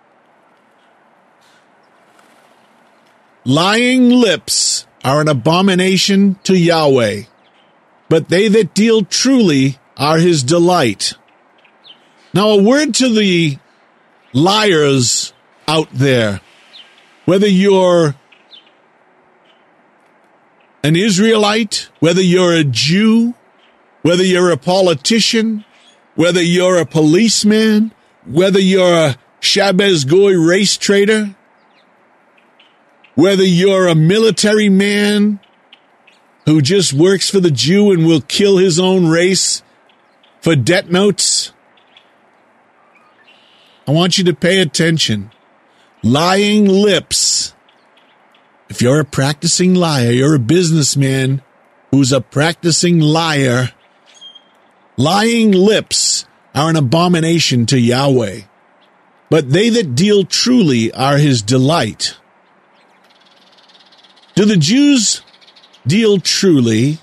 Lying lips are an abomination to Yahweh, but they that deal truly are his delight. Now, a word to the liars out there, whether you're an Israelite, whether you're a Jew, whether you're a politician, whether you're a policeman, whether you're a Shabbos Goy race trader, whether you're a military man who just works for the Jew and will kill his own race for debt notes, I want you to pay attention. Lying lips. If you're a practicing liar, you're a businessman who's a practicing liar. Lying lips are an abomination to Yahweh, but they that deal truly are his delight. Do the Jews deal truly?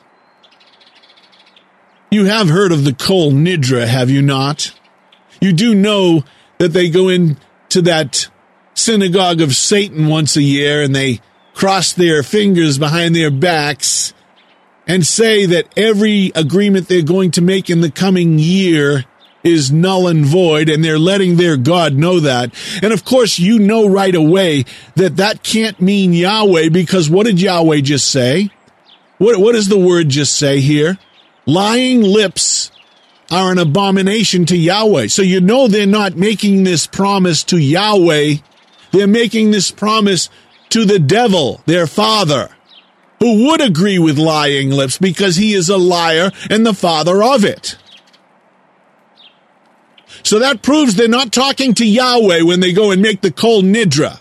You have heard of the Kol Nidra, have you not? You do know that they go into that synagogue of Satan once a year and they cross their fingers behind their backs and say that every agreement they're going to make in the coming year is null and void, and they're letting their God know that. And of course, you know right away that that can't mean Yahweh, because what did Yahweh just say? What, what does the word just say here? Lying lips are an abomination to Yahweh. So you know they're not making this promise to Yahweh. They're making this promise to the devil, their father, who would agree with lying lips because he is a liar and the father of it. So that proves they're not talking to Yahweh when they go and make the Kol Nidra.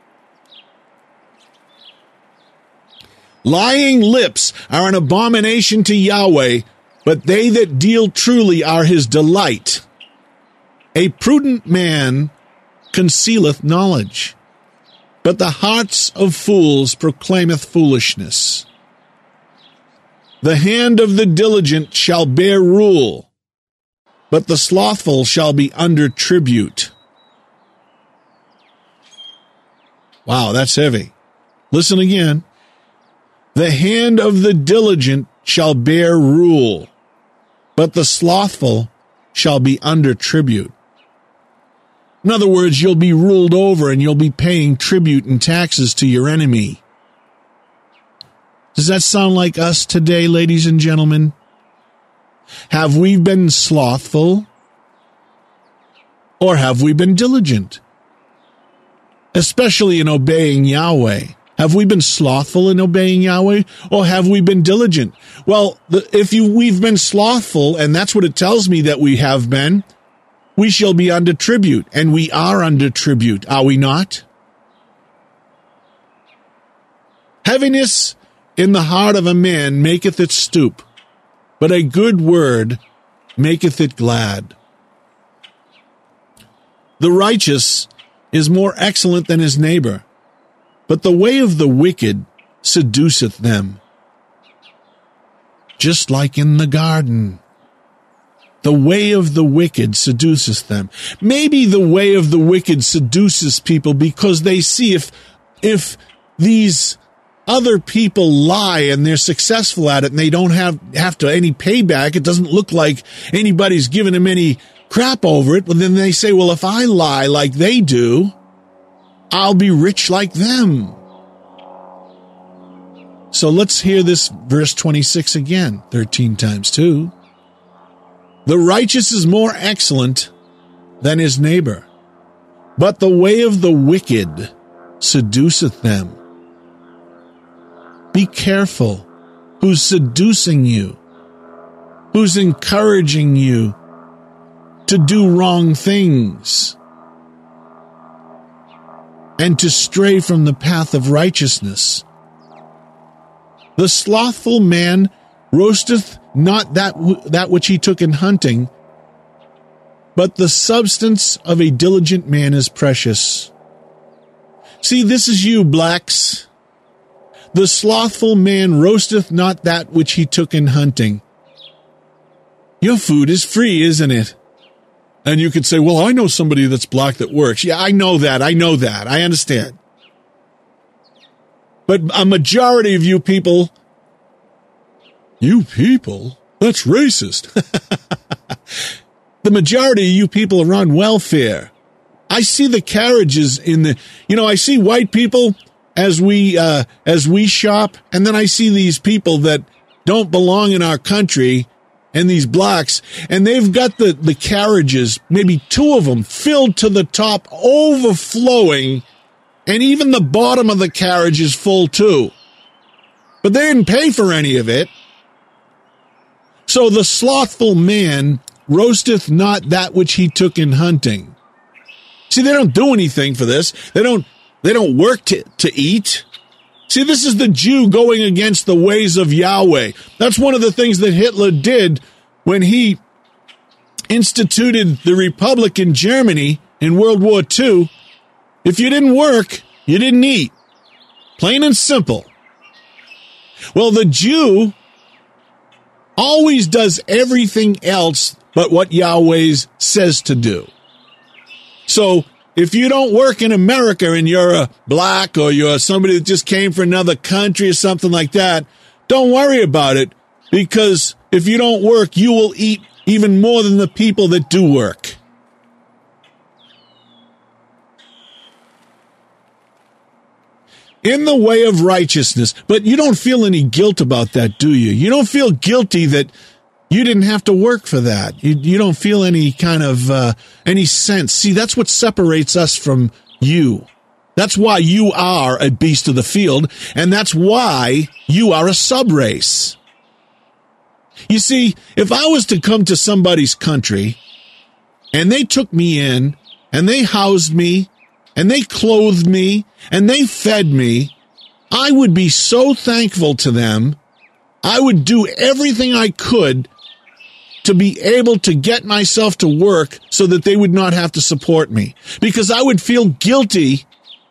Lying lips are an abomination to Yahweh, but they that deal truly are his delight. A prudent man concealeth knowledge, but the hearts of fools proclaimeth foolishness. The hand of the diligent shall bear rule, but the slothful shall be under tribute. Wow, that's heavy. Listen again. The hand of the diligent shall bear rule, but the slothful shall be under tribute. In other words, you'll be ruled over and you'll be paying tribute and taxes to your enemy. Does that sound like us today, ladies and gentlemen? Have we been slothful? Or have we been diligent? Especially in obeying Yahweh. Have we been slothful in obeying Yahweh, or have we been diligent? Well, the, if you, we've been slothful, and that's what it tells me that we have been, we shall be under tribute, and we are under tribute, are we not? Heaviness in the heart of a man maketh it stoop, but a good word maketh it glad. The righteous is more excellent than his neighbor, but the way of the wicked seduceth them. Just like in the garden. The way of the wicked seduceth them. Maybe the way of the wicked seduces people because they see if, if these other people lie and they're successful at it and they don't have, have to any payback, it doesn't look like anybody's giving them any crap over it, well, then they say, well, if I lie like they do, I'll be rich like them. So let's hear this verse twenty-six again, thirteen times two. The righteous is more excellent than his neighbor, but the way of the wicked seduceth them. Be careful who's seducing you, who's encouraging you to do wrong things and to stray from the path of righteousness. The slothful man roasteth not that, w- that which he took in hunting, but the substance of a diligent man is precious. See, this is you, blacks. The slothful man roasteth not that which he took in hunting. Your food is free, isn't it? And you could say, well, I know somebody that's black that works. Yeah, I know that. I know that. I understand. But a majority of you people, you people? That's racist. The majority of you people are on welfare. I see the carriages in the, you know, I see white people as we, uh, as we shop, and then I see these people that don't belong in our country, and these blacks, and they've got the, the carriages, maybe two of them, filled to the top, overflowing, and even the bottom of the carriage is full too. But they didn't pay for any of it. So the slothful man roasteth not that which he took in hunting. See, they don't do anything for this. They don't, they don't work to, to eat. See, this is the Jew going against the ways of Yahweh. That's one of the things that Hitler did when he instituted the Republic in Germany in World War Two. If you didn't work, you didn't eat. Plain and simple. Well, the Jew always does everything else but what Yahweh says to do. So, if you don't work in America and you're a black or you're somebody that just came from another country or something like that, don't worry about it, because if you don't work, you will eat even more than the people that do work. In the way of righteousness, but you don't feel any guilt about that, do you? You don't feel guilty that you didn't have to work for that. You, you don't feel any kind of, uh, any sense. See, that's what separates us from you. That's why you are a beast of the field, and that's why you are a subrace. You see, if I was to come to somebody's country, and they took me in, and they housed me, and they clothed me, and they fed me, I would be so thankful to them. I would do everything I could to be able to get myself to work so that they would not have to support me, because I would feel guilty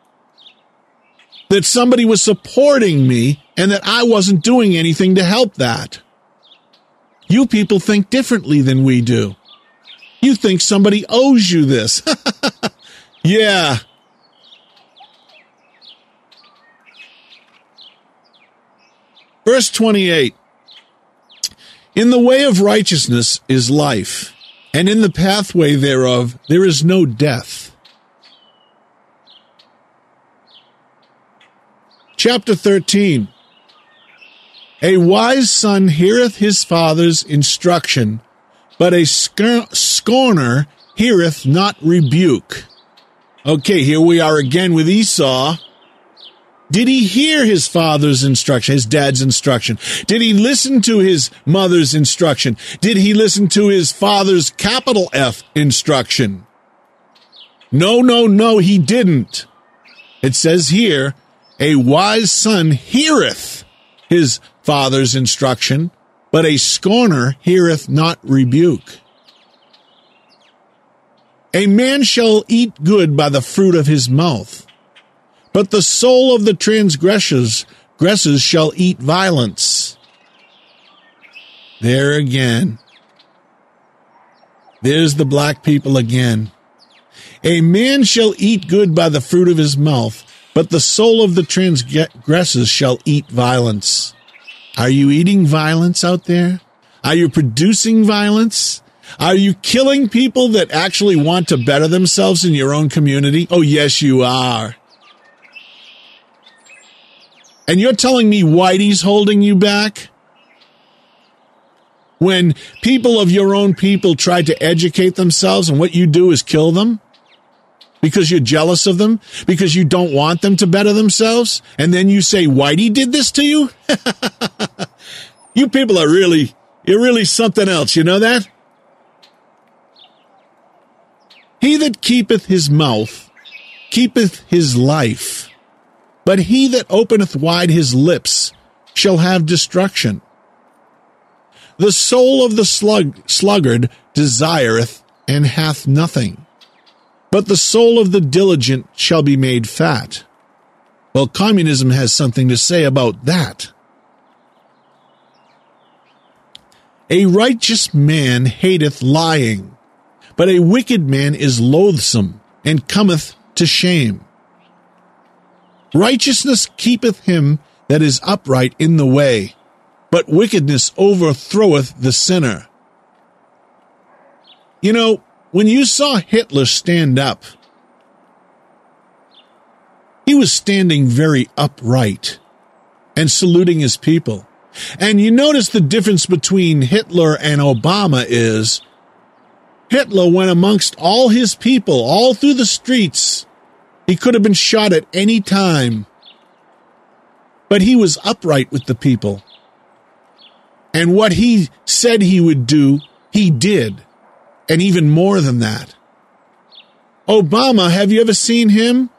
that somebody was supporting me and that I wasn't doing anything to help that. You people think differently than we do. You think somebody owes you this. Yeah. Verse twenty-eight. In the way of righteousness is life, and in the pathway thereof there is no death. Chapter thirteen. A wise son heareth his father's instruction, but a sc- scorner heareth not rebuke. Okay, here we are again with Esau. Did he hear his father's instruction, his dad's instruction? Did he listen to his mother's instruction? Did he listen to his father's capital F instruction? No, no, no, he didn't. It says here, a wise son heareth his father's instruction, but a scorner heareth not rebuke. A man shall eat good by the fruit of his mouth, but the soul of the transgressors aggressors shall eat violence. There again. There's the black people again. A man shall eat good by the fruit of his mouth, but the soul of the transgressors shall eat violence. Are you eating violence out there? Are you producing violence? Are you killing people that actually want to better themselves in your own community? Oh, yes, you are. And you're telling me Whitey's holding you back? When people of your own people try to educate themselves and what you do is kill them? Because you're jealous of them? Because you don't want them to better themselves? And then you say, Whitey did this to you? You people are really, you're really something else, you know that? He that keepeth his mouth keepeth his life, but he that openeth wide his lips shall have destruction. The soul of the slug, sluggard desireth and hath nothing, but the soul of the diligent shall be made fat. Well, communism has something to say about that. A righteous man hateth lying, but a wicked man is loathsome, and cometh to shame. Righteousness keepeth him that is upright in the way, but wickedness overthroweth the sinner. You know, when you saw Hitler stand up, he was standing very upright and saluting his people. And you notice the difference between Hitler and Obama is Hitler went amongst all his people, all through the streets. He could have been shot at any time. But he was upright with the people. And what he said he would do, he did. And even more than that. Obama, have you ever seen him?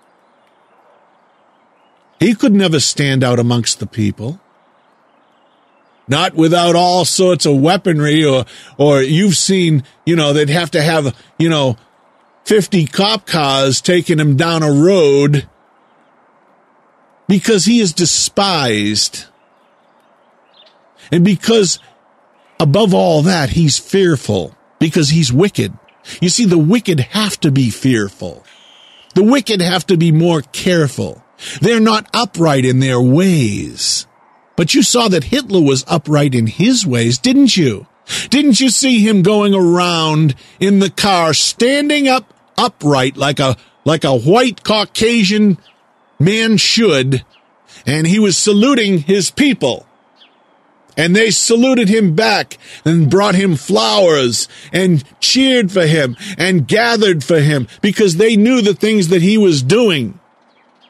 He could never stand out amongst the people. Not without all sorts of weaponry, or, or you've seen, you know, they'd have to have, you know, fifty cop cars taking him down a road because he is despised. And because, above all that, he's fearful because he's wicked. You see, the wicked have to be fearful. The wicked have to be more careful. They're not upright in their ways. But you saw that Hitler was upright in his ways, didn't you? Didn't you see him going around in the car, standing up upright like a like a white Caucasian man should, and he was saluting his people. And they saluted him back and brought him flowers and cheered for him and gathered for him because they knew the things that he was doing.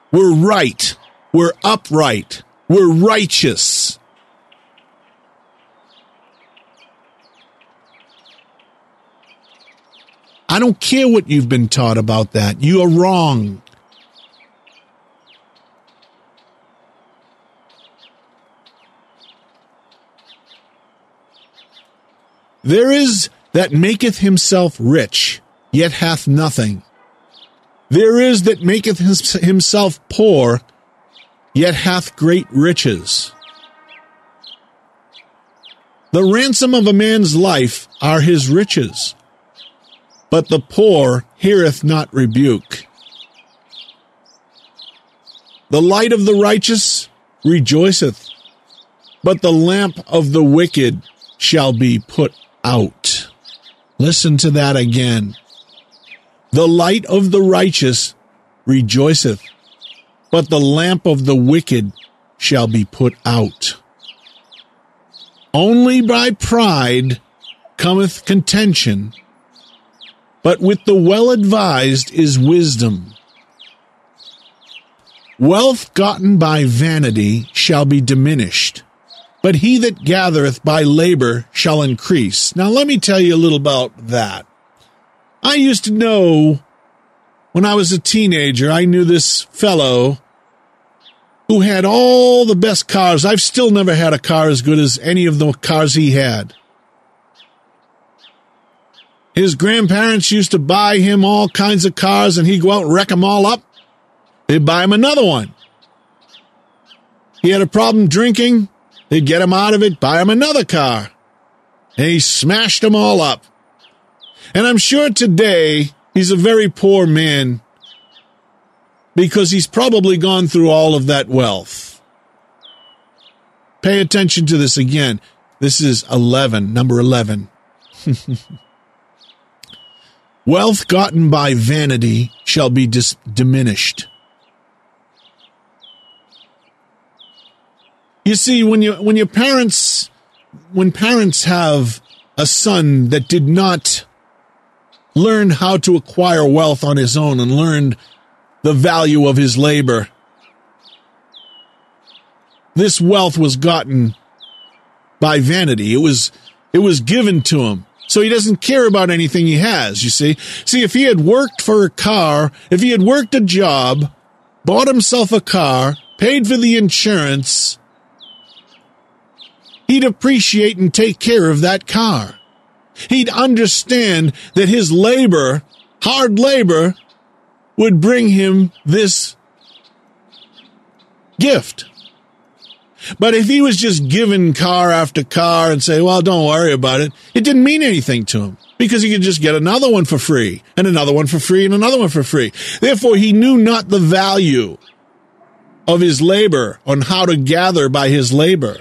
We're right. We're upright. We're righteous. I don't care what you've been taught about that. You are wrong. There is that maketh himself rich, yet hath nothing. There is that maketh his, himself poor, yet hath great riches. The ransom of a man's life are his riches, but the poor heareth not rebuke. The light of the righteous rejoiceth, but the lamp of the wicked shall be put out. Listen to that again. The light of the righteous rejoiceth, but the lamp of the wicked shall be put out. Only by pride cometh contention, but with the well-advised is wisdom. Wealth gotten by vanity shall be diminished, but he that gathereth by labor shall increase. Now, let me tell you a little about that. I used to know, when I was a teenager, I knew this fellow who had all the best cars. I've still never had a car as good as any of the cars he had. His grandparents used to buy him all kinds of cars, and he'd go out and wreck them all up. They'd buy him another one. He had a problem drinking. They'd get him out of it, buy him another car. And he smashed them all up. And I'm sure today he's a very poor man because he's probably gone through all of that wealth. Pay attention to this again. This is eleven, number eleven. Wealth gotten by vanity shall be dis- diminished. You see, when you when your parents when parents have a son that did not learn how to acquire wealth on his own and learned the value of his labor, this wealth was gotten by vanity. It was it was given to him. So he doesn't care about anything he has, you see. See, if he had worked for a car, if he had worked a job, bought himself a car, paid for the insurance, he'd appreciate and take care of that car. He'd understand that his labor, hard labor, would bring him this gift. But if he was just given car after car and say, well, don't worry about it, it didn't mean anything to him because he could just get another one for free and another one for free and another one for free. Therefore, he knew not the value of his labor on how to gather by his labor.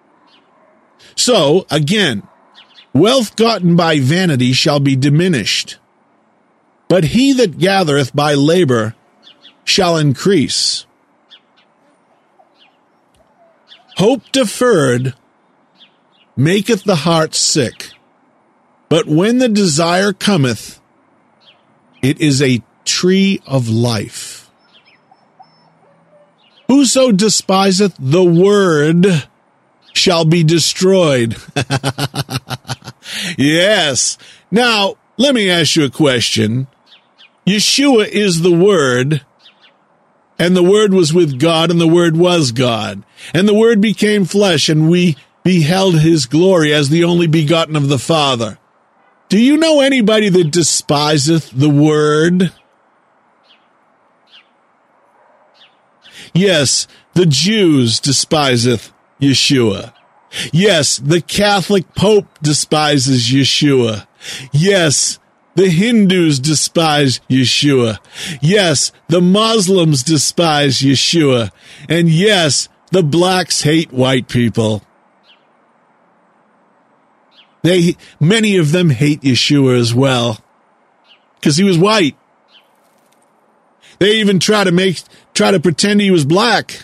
So, again, wealth gotten by vanity shall be diminished, but he that gathereth by labor shall increase. Hope deferred maketh the heart sick, but when the desire cometh, it is a tree of life. Whoso despiseth the word shall be destroyed. Yes. Now, let me ask you a question. Yeshua is the Word, and the Word was with God, and the Word was God. And the Word became flesh, and we beheld his glory as the only begotten of the Father. Do you know anybody that despiseth the Word? Yes, the Jews despiseth Yeshua. Yes, the Catholic Pope despises Yeshua. Yes, the Hindus despise Yeshua. Yes, the Muslims despise Yeshua. And yes, the blacks hate white people. They, many of them hate Yeshua as well, because he was white. They even try to make, try to pretend he was black.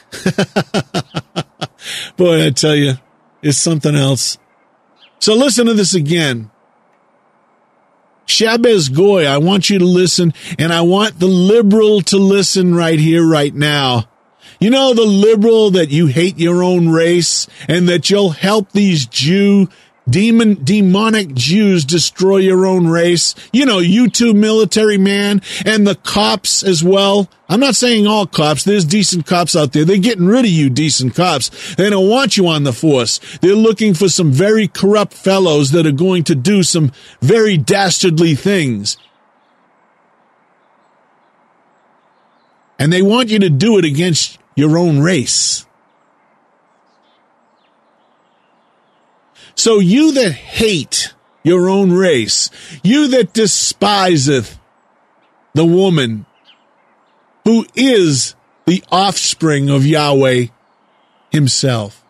Boy, I tell you, it's something else. So listen to this again. Shabbos Goy, I want you to listen, and I want the liberal to listen right here, right now. You know, the liberal that you hate your own race and that you'll help these Jew, demon, demonic Jews destroy your own race. You know, you too, military man, and the cops as well. I'm not saying all cops. There's decent cops out there. They're getting rid of you, decent cops. They don't want you on the force. They're looking for some very corrupt fellows that are going to do some very dastardly things. And they want you to do it against your own race. So you that hate your own race, you that despiseth the woman who is the offspring of Yahweh himself,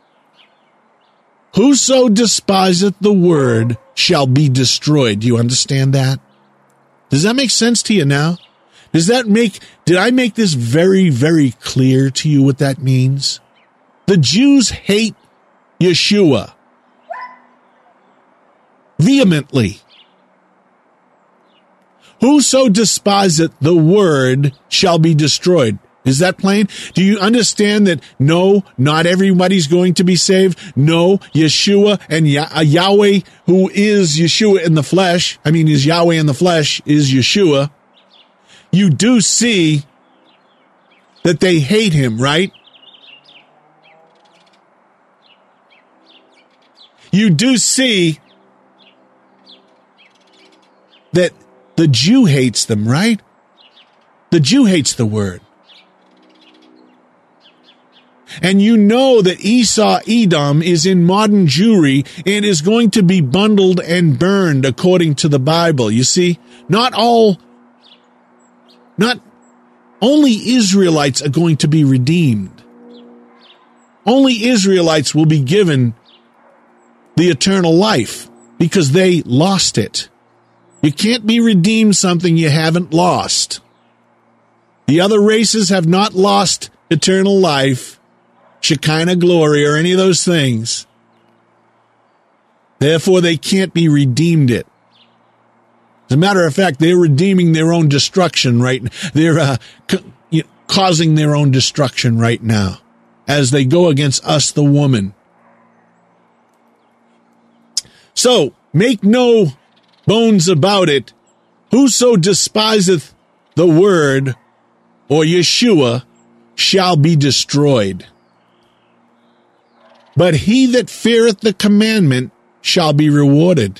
whoso despiseth the word shall be destroyed. Do you understand that? Does that make sense to you now? Does that make, did I make this very, very clear to you what that means? The Jews hate Yeshua vehemently. Whoso despiseth the word shall be destroyed. Is that plain? Do you understand that no, not everybody's going to be saved? No, Yeshua and Yah- Yahweh, who is Yeshua in the flesh, I mean, is Yahweh in the flesh, is Yeshua. You do see that they hate him, right? You do see that the Jew hates them, right? The Jew hates the word. And you know that Esau Edom is in modern Jewry and is going to be bundled and burned according to the Bible. You see, not all Not only Israelites are going to be redeemed. Only Israelites will be given the eternal life because they lost it. You can't be redeemed something you haven't lost. The other races have not lost eternal life, Shekinah glory, or any of those things. Therefore, they can't be redeemed it. As a matter of fact, they're redeeming their own destruction right now. They're uh, ca- you know, causing their own destruction right now as they go against us, the woman. So, make no bones about it. Whoso despiseth the word, or Yeshua, shall be destroyed. But he that feareth the commandment shall be rewarded.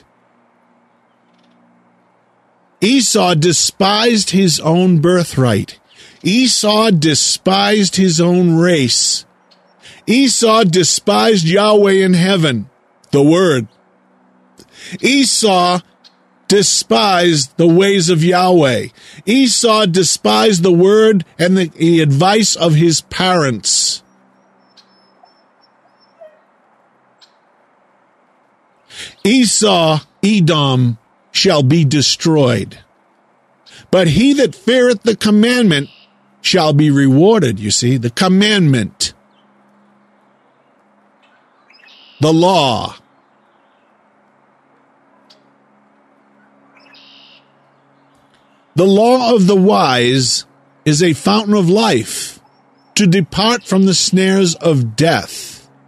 Esau despised his own birthright. Esau despised his own race. Esau despised Yahweh in heaven, the word. Esau despised the ways of Yahweh. Esau despised the word and the, the advice of his parents. Esau, Edom, shall be destroyed. But he that feareth the commandment shall be rewarded. You see, the commandment, the law. The law of the wise is a fountain of life, to depart from the snares of death.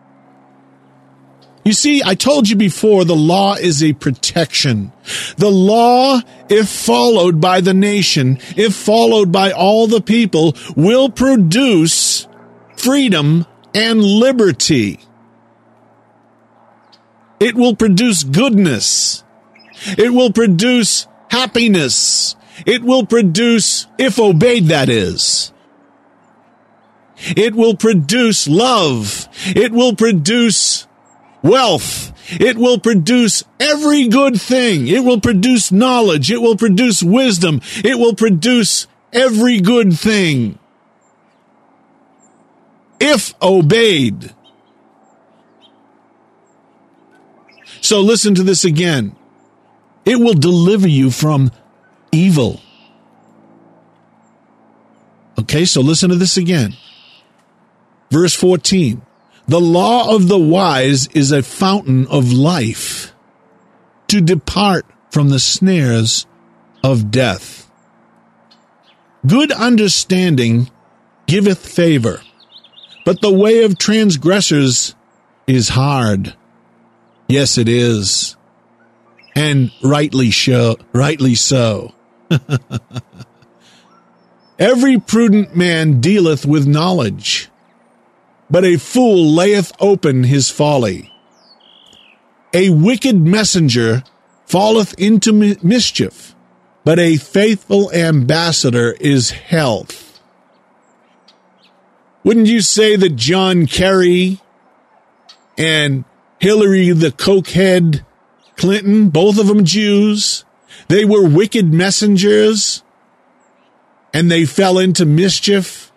You see, I told you before, the law is a protection. The law, if followed by the nation, if followed by all the people, will produce freedom and liberty. It will produce goodness. It will produce happiness. It will produce, if obeyed, that is. It will produce love. It will produce wealth. It will produce every good thing. It will produce knowledge. It will produce wisdom. It will produce every good thing, if obeyed. So listen to this again. It will deliver you from evil. Okay, so listen to this again. Verse fourteen. The law of the wise is a fountain of life, to depart from the snares of death. Good understanding giveth favor, but the way of transgressors is hard. Yes, it is, and rightly so. Rightly so. Every prudent man dealeth with knowledge, but a fool layeth open his folly. A wicked messenger falleth into mi- mischief, but a faithful ambassador is health. Wouldn't you say that John Kerry and Hillary the cokehead Clinton, both of them Jews, they were wicked messengers and they fell into mischief?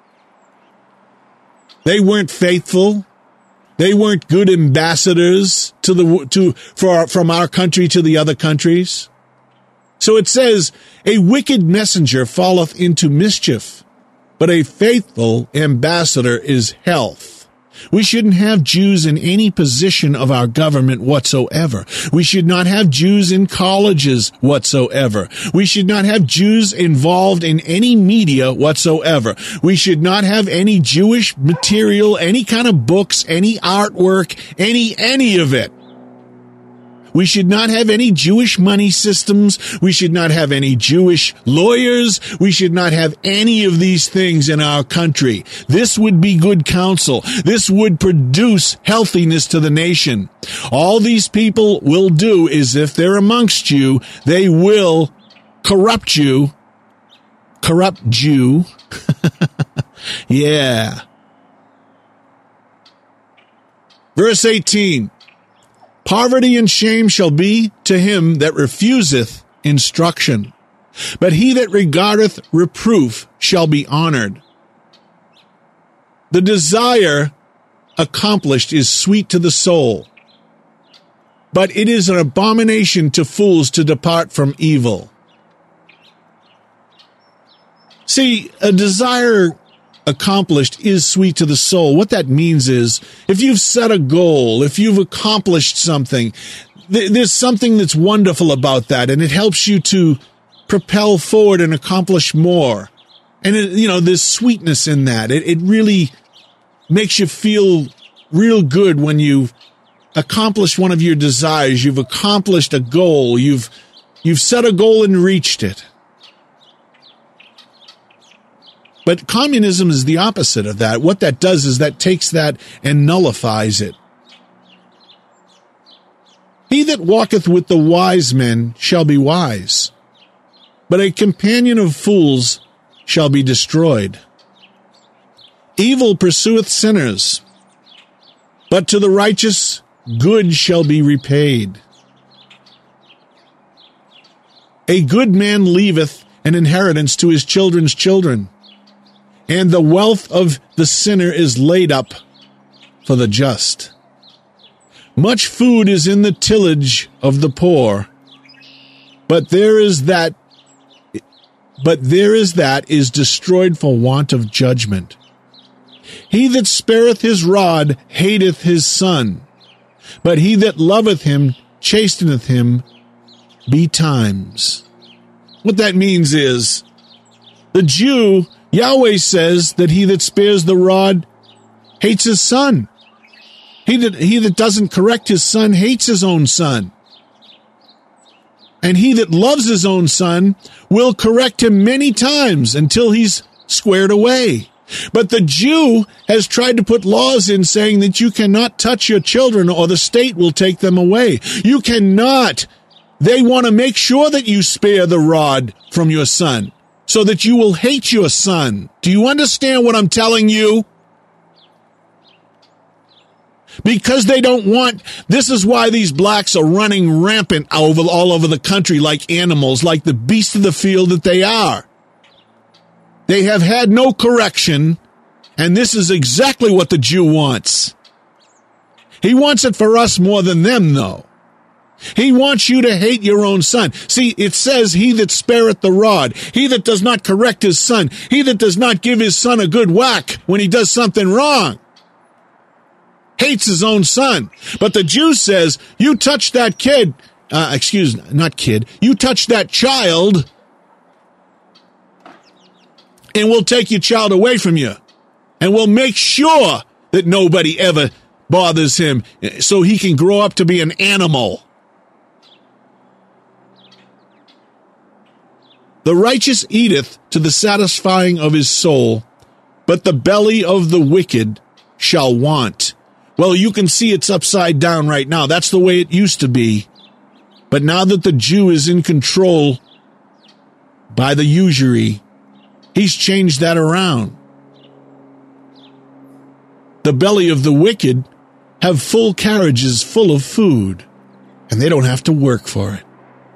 They weren't faithful. They weren't good ambassadors to the to for our, from our country to the other countries. So it says, a wicked messenger falleth into mischief, but a faithful ambassador is health. We shouldn't have Jews in any position of our government whatsoever. We should not have Jews in colleges whatsoever. We should not have Jews involved in any media whatsoever. We should not have any Jewish material, any kind of books, any artwork, any, any of it. We should not have any Jewish money systems. We should not have any Jewish lawyers. We should not have any of these things in our country. This would be good counsel. This would produce healthiness to the nation. All these people will do is, if they're amongst you, they will corrupt you. Corrupt Jew. Yeah. Verse eighteen. Poverty and shame shall be to him that refuseth instruction, but he that regardeth reproof shall be honored. The desire accomplished is sweet to the soul, but it is an abomination to fools to depart from evil. See, a desire accomplished is sweet to the soul. What that means is, if you've set a goal, if you've accomplished something, th- there's something that's wonderful about that, and it helps you to propel forward and accomplish more. And, it, you know, there's sweetness in that. It, it really makes you feel real good when you've accomplished one of your desires. You've accomplished a goal. You've, you've set a goal and reached it. But communism is the opposite of that. What that does is that takes that and nullifies it. He that walketh with the wise men shall be wise, but a companion of fools shall be destroyed. Evil pursueth sinners, but to the righteous good shall be repaid. A good man leaveth an inheritance to his children's children, and the wealth of the sinner is laid up for the just. Much food is in the tillage of the poor, but there is that but there is that is destroyed for want of judgment. He that spareth his rod hateth his son, but he that loveth him chasteneth him betimes. What that means is, the Jew, Yahweh says that he that spares the rod hates his son. He that, he that doesn't correct his son hates his own son. And he that loves his own son will correct him many times until he's squared away. But the Jew has tried to put laws in saying that you cannot touch your children or the state will take them away. You cannot. They want to make sure that you spare the rod from your son, so that you will hate your son. Do you understand what I'm telling you? Because they don't want, this is why these blacks are running rampant over, all over the country like animals, like the beasts of the field that they are. They have had no correction, and this is exactly what the Jew wants. He wants it for us more than them, though. He wants you to hate your own son. See, it says, he that spareth the rod, he that does not correct his son, he that does not give his son a good whack when he does something wrong, hates his own son. But the Jew says, you touch that kid, uh, excuse, not kid, you touch that child, and we'll take your child away from you. And we'll make sure that nobody ever bothers him so he can grow up to be an animal. The righteous eateth to the satisfying of his soul, but the belly of the wicked shall want. Well, you can see it's upside down right now. That's the way it used to be. But now that the Jew is in control by the usury, he's changed that around. The belly of the wicked have full carriages full of food, and they don't have to work for it.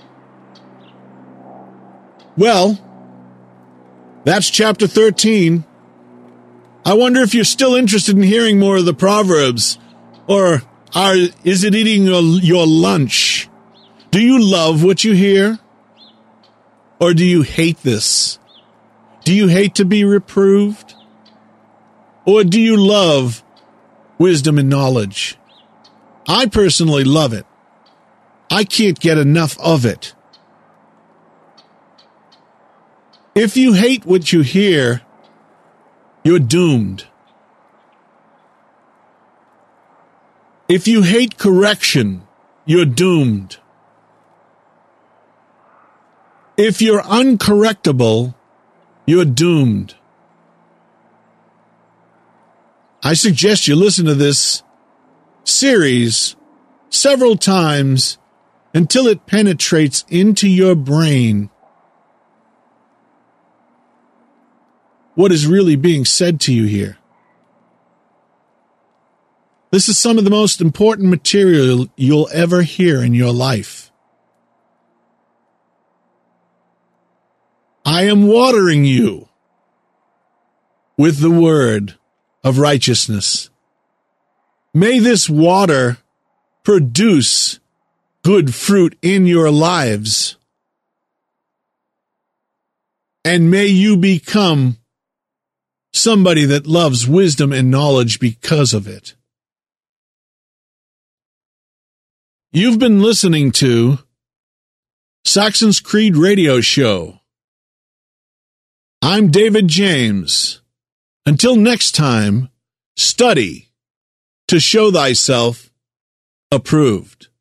Well, that's chapter thirteen. I wonder if you're still interested in hearing more of the Proverbs, or are, is it eating your, your lunch? Do you love what you hear? Or do you hate this? Do you hate to be reproved? Or do you love wisdom and knowledge? I personally love it. I can't get enough of it. If you hate what you hear, you're doomed. If you hate correction, you're doomed. If you're uncorrectable, you're doomed. I suggest you listen to this series several times until it penetrates into your brain what is really being said to you here. This is some of the most important material you'll ever hear in your life. I am watering you with the word of righteousness. May this water produce good fruit in your lives, and may you become somebody that loves wisdom and knowledge because of it. You've been listening to Saxon's Creed Radio Show. I'm David James. Until next time, study to show thyself approved.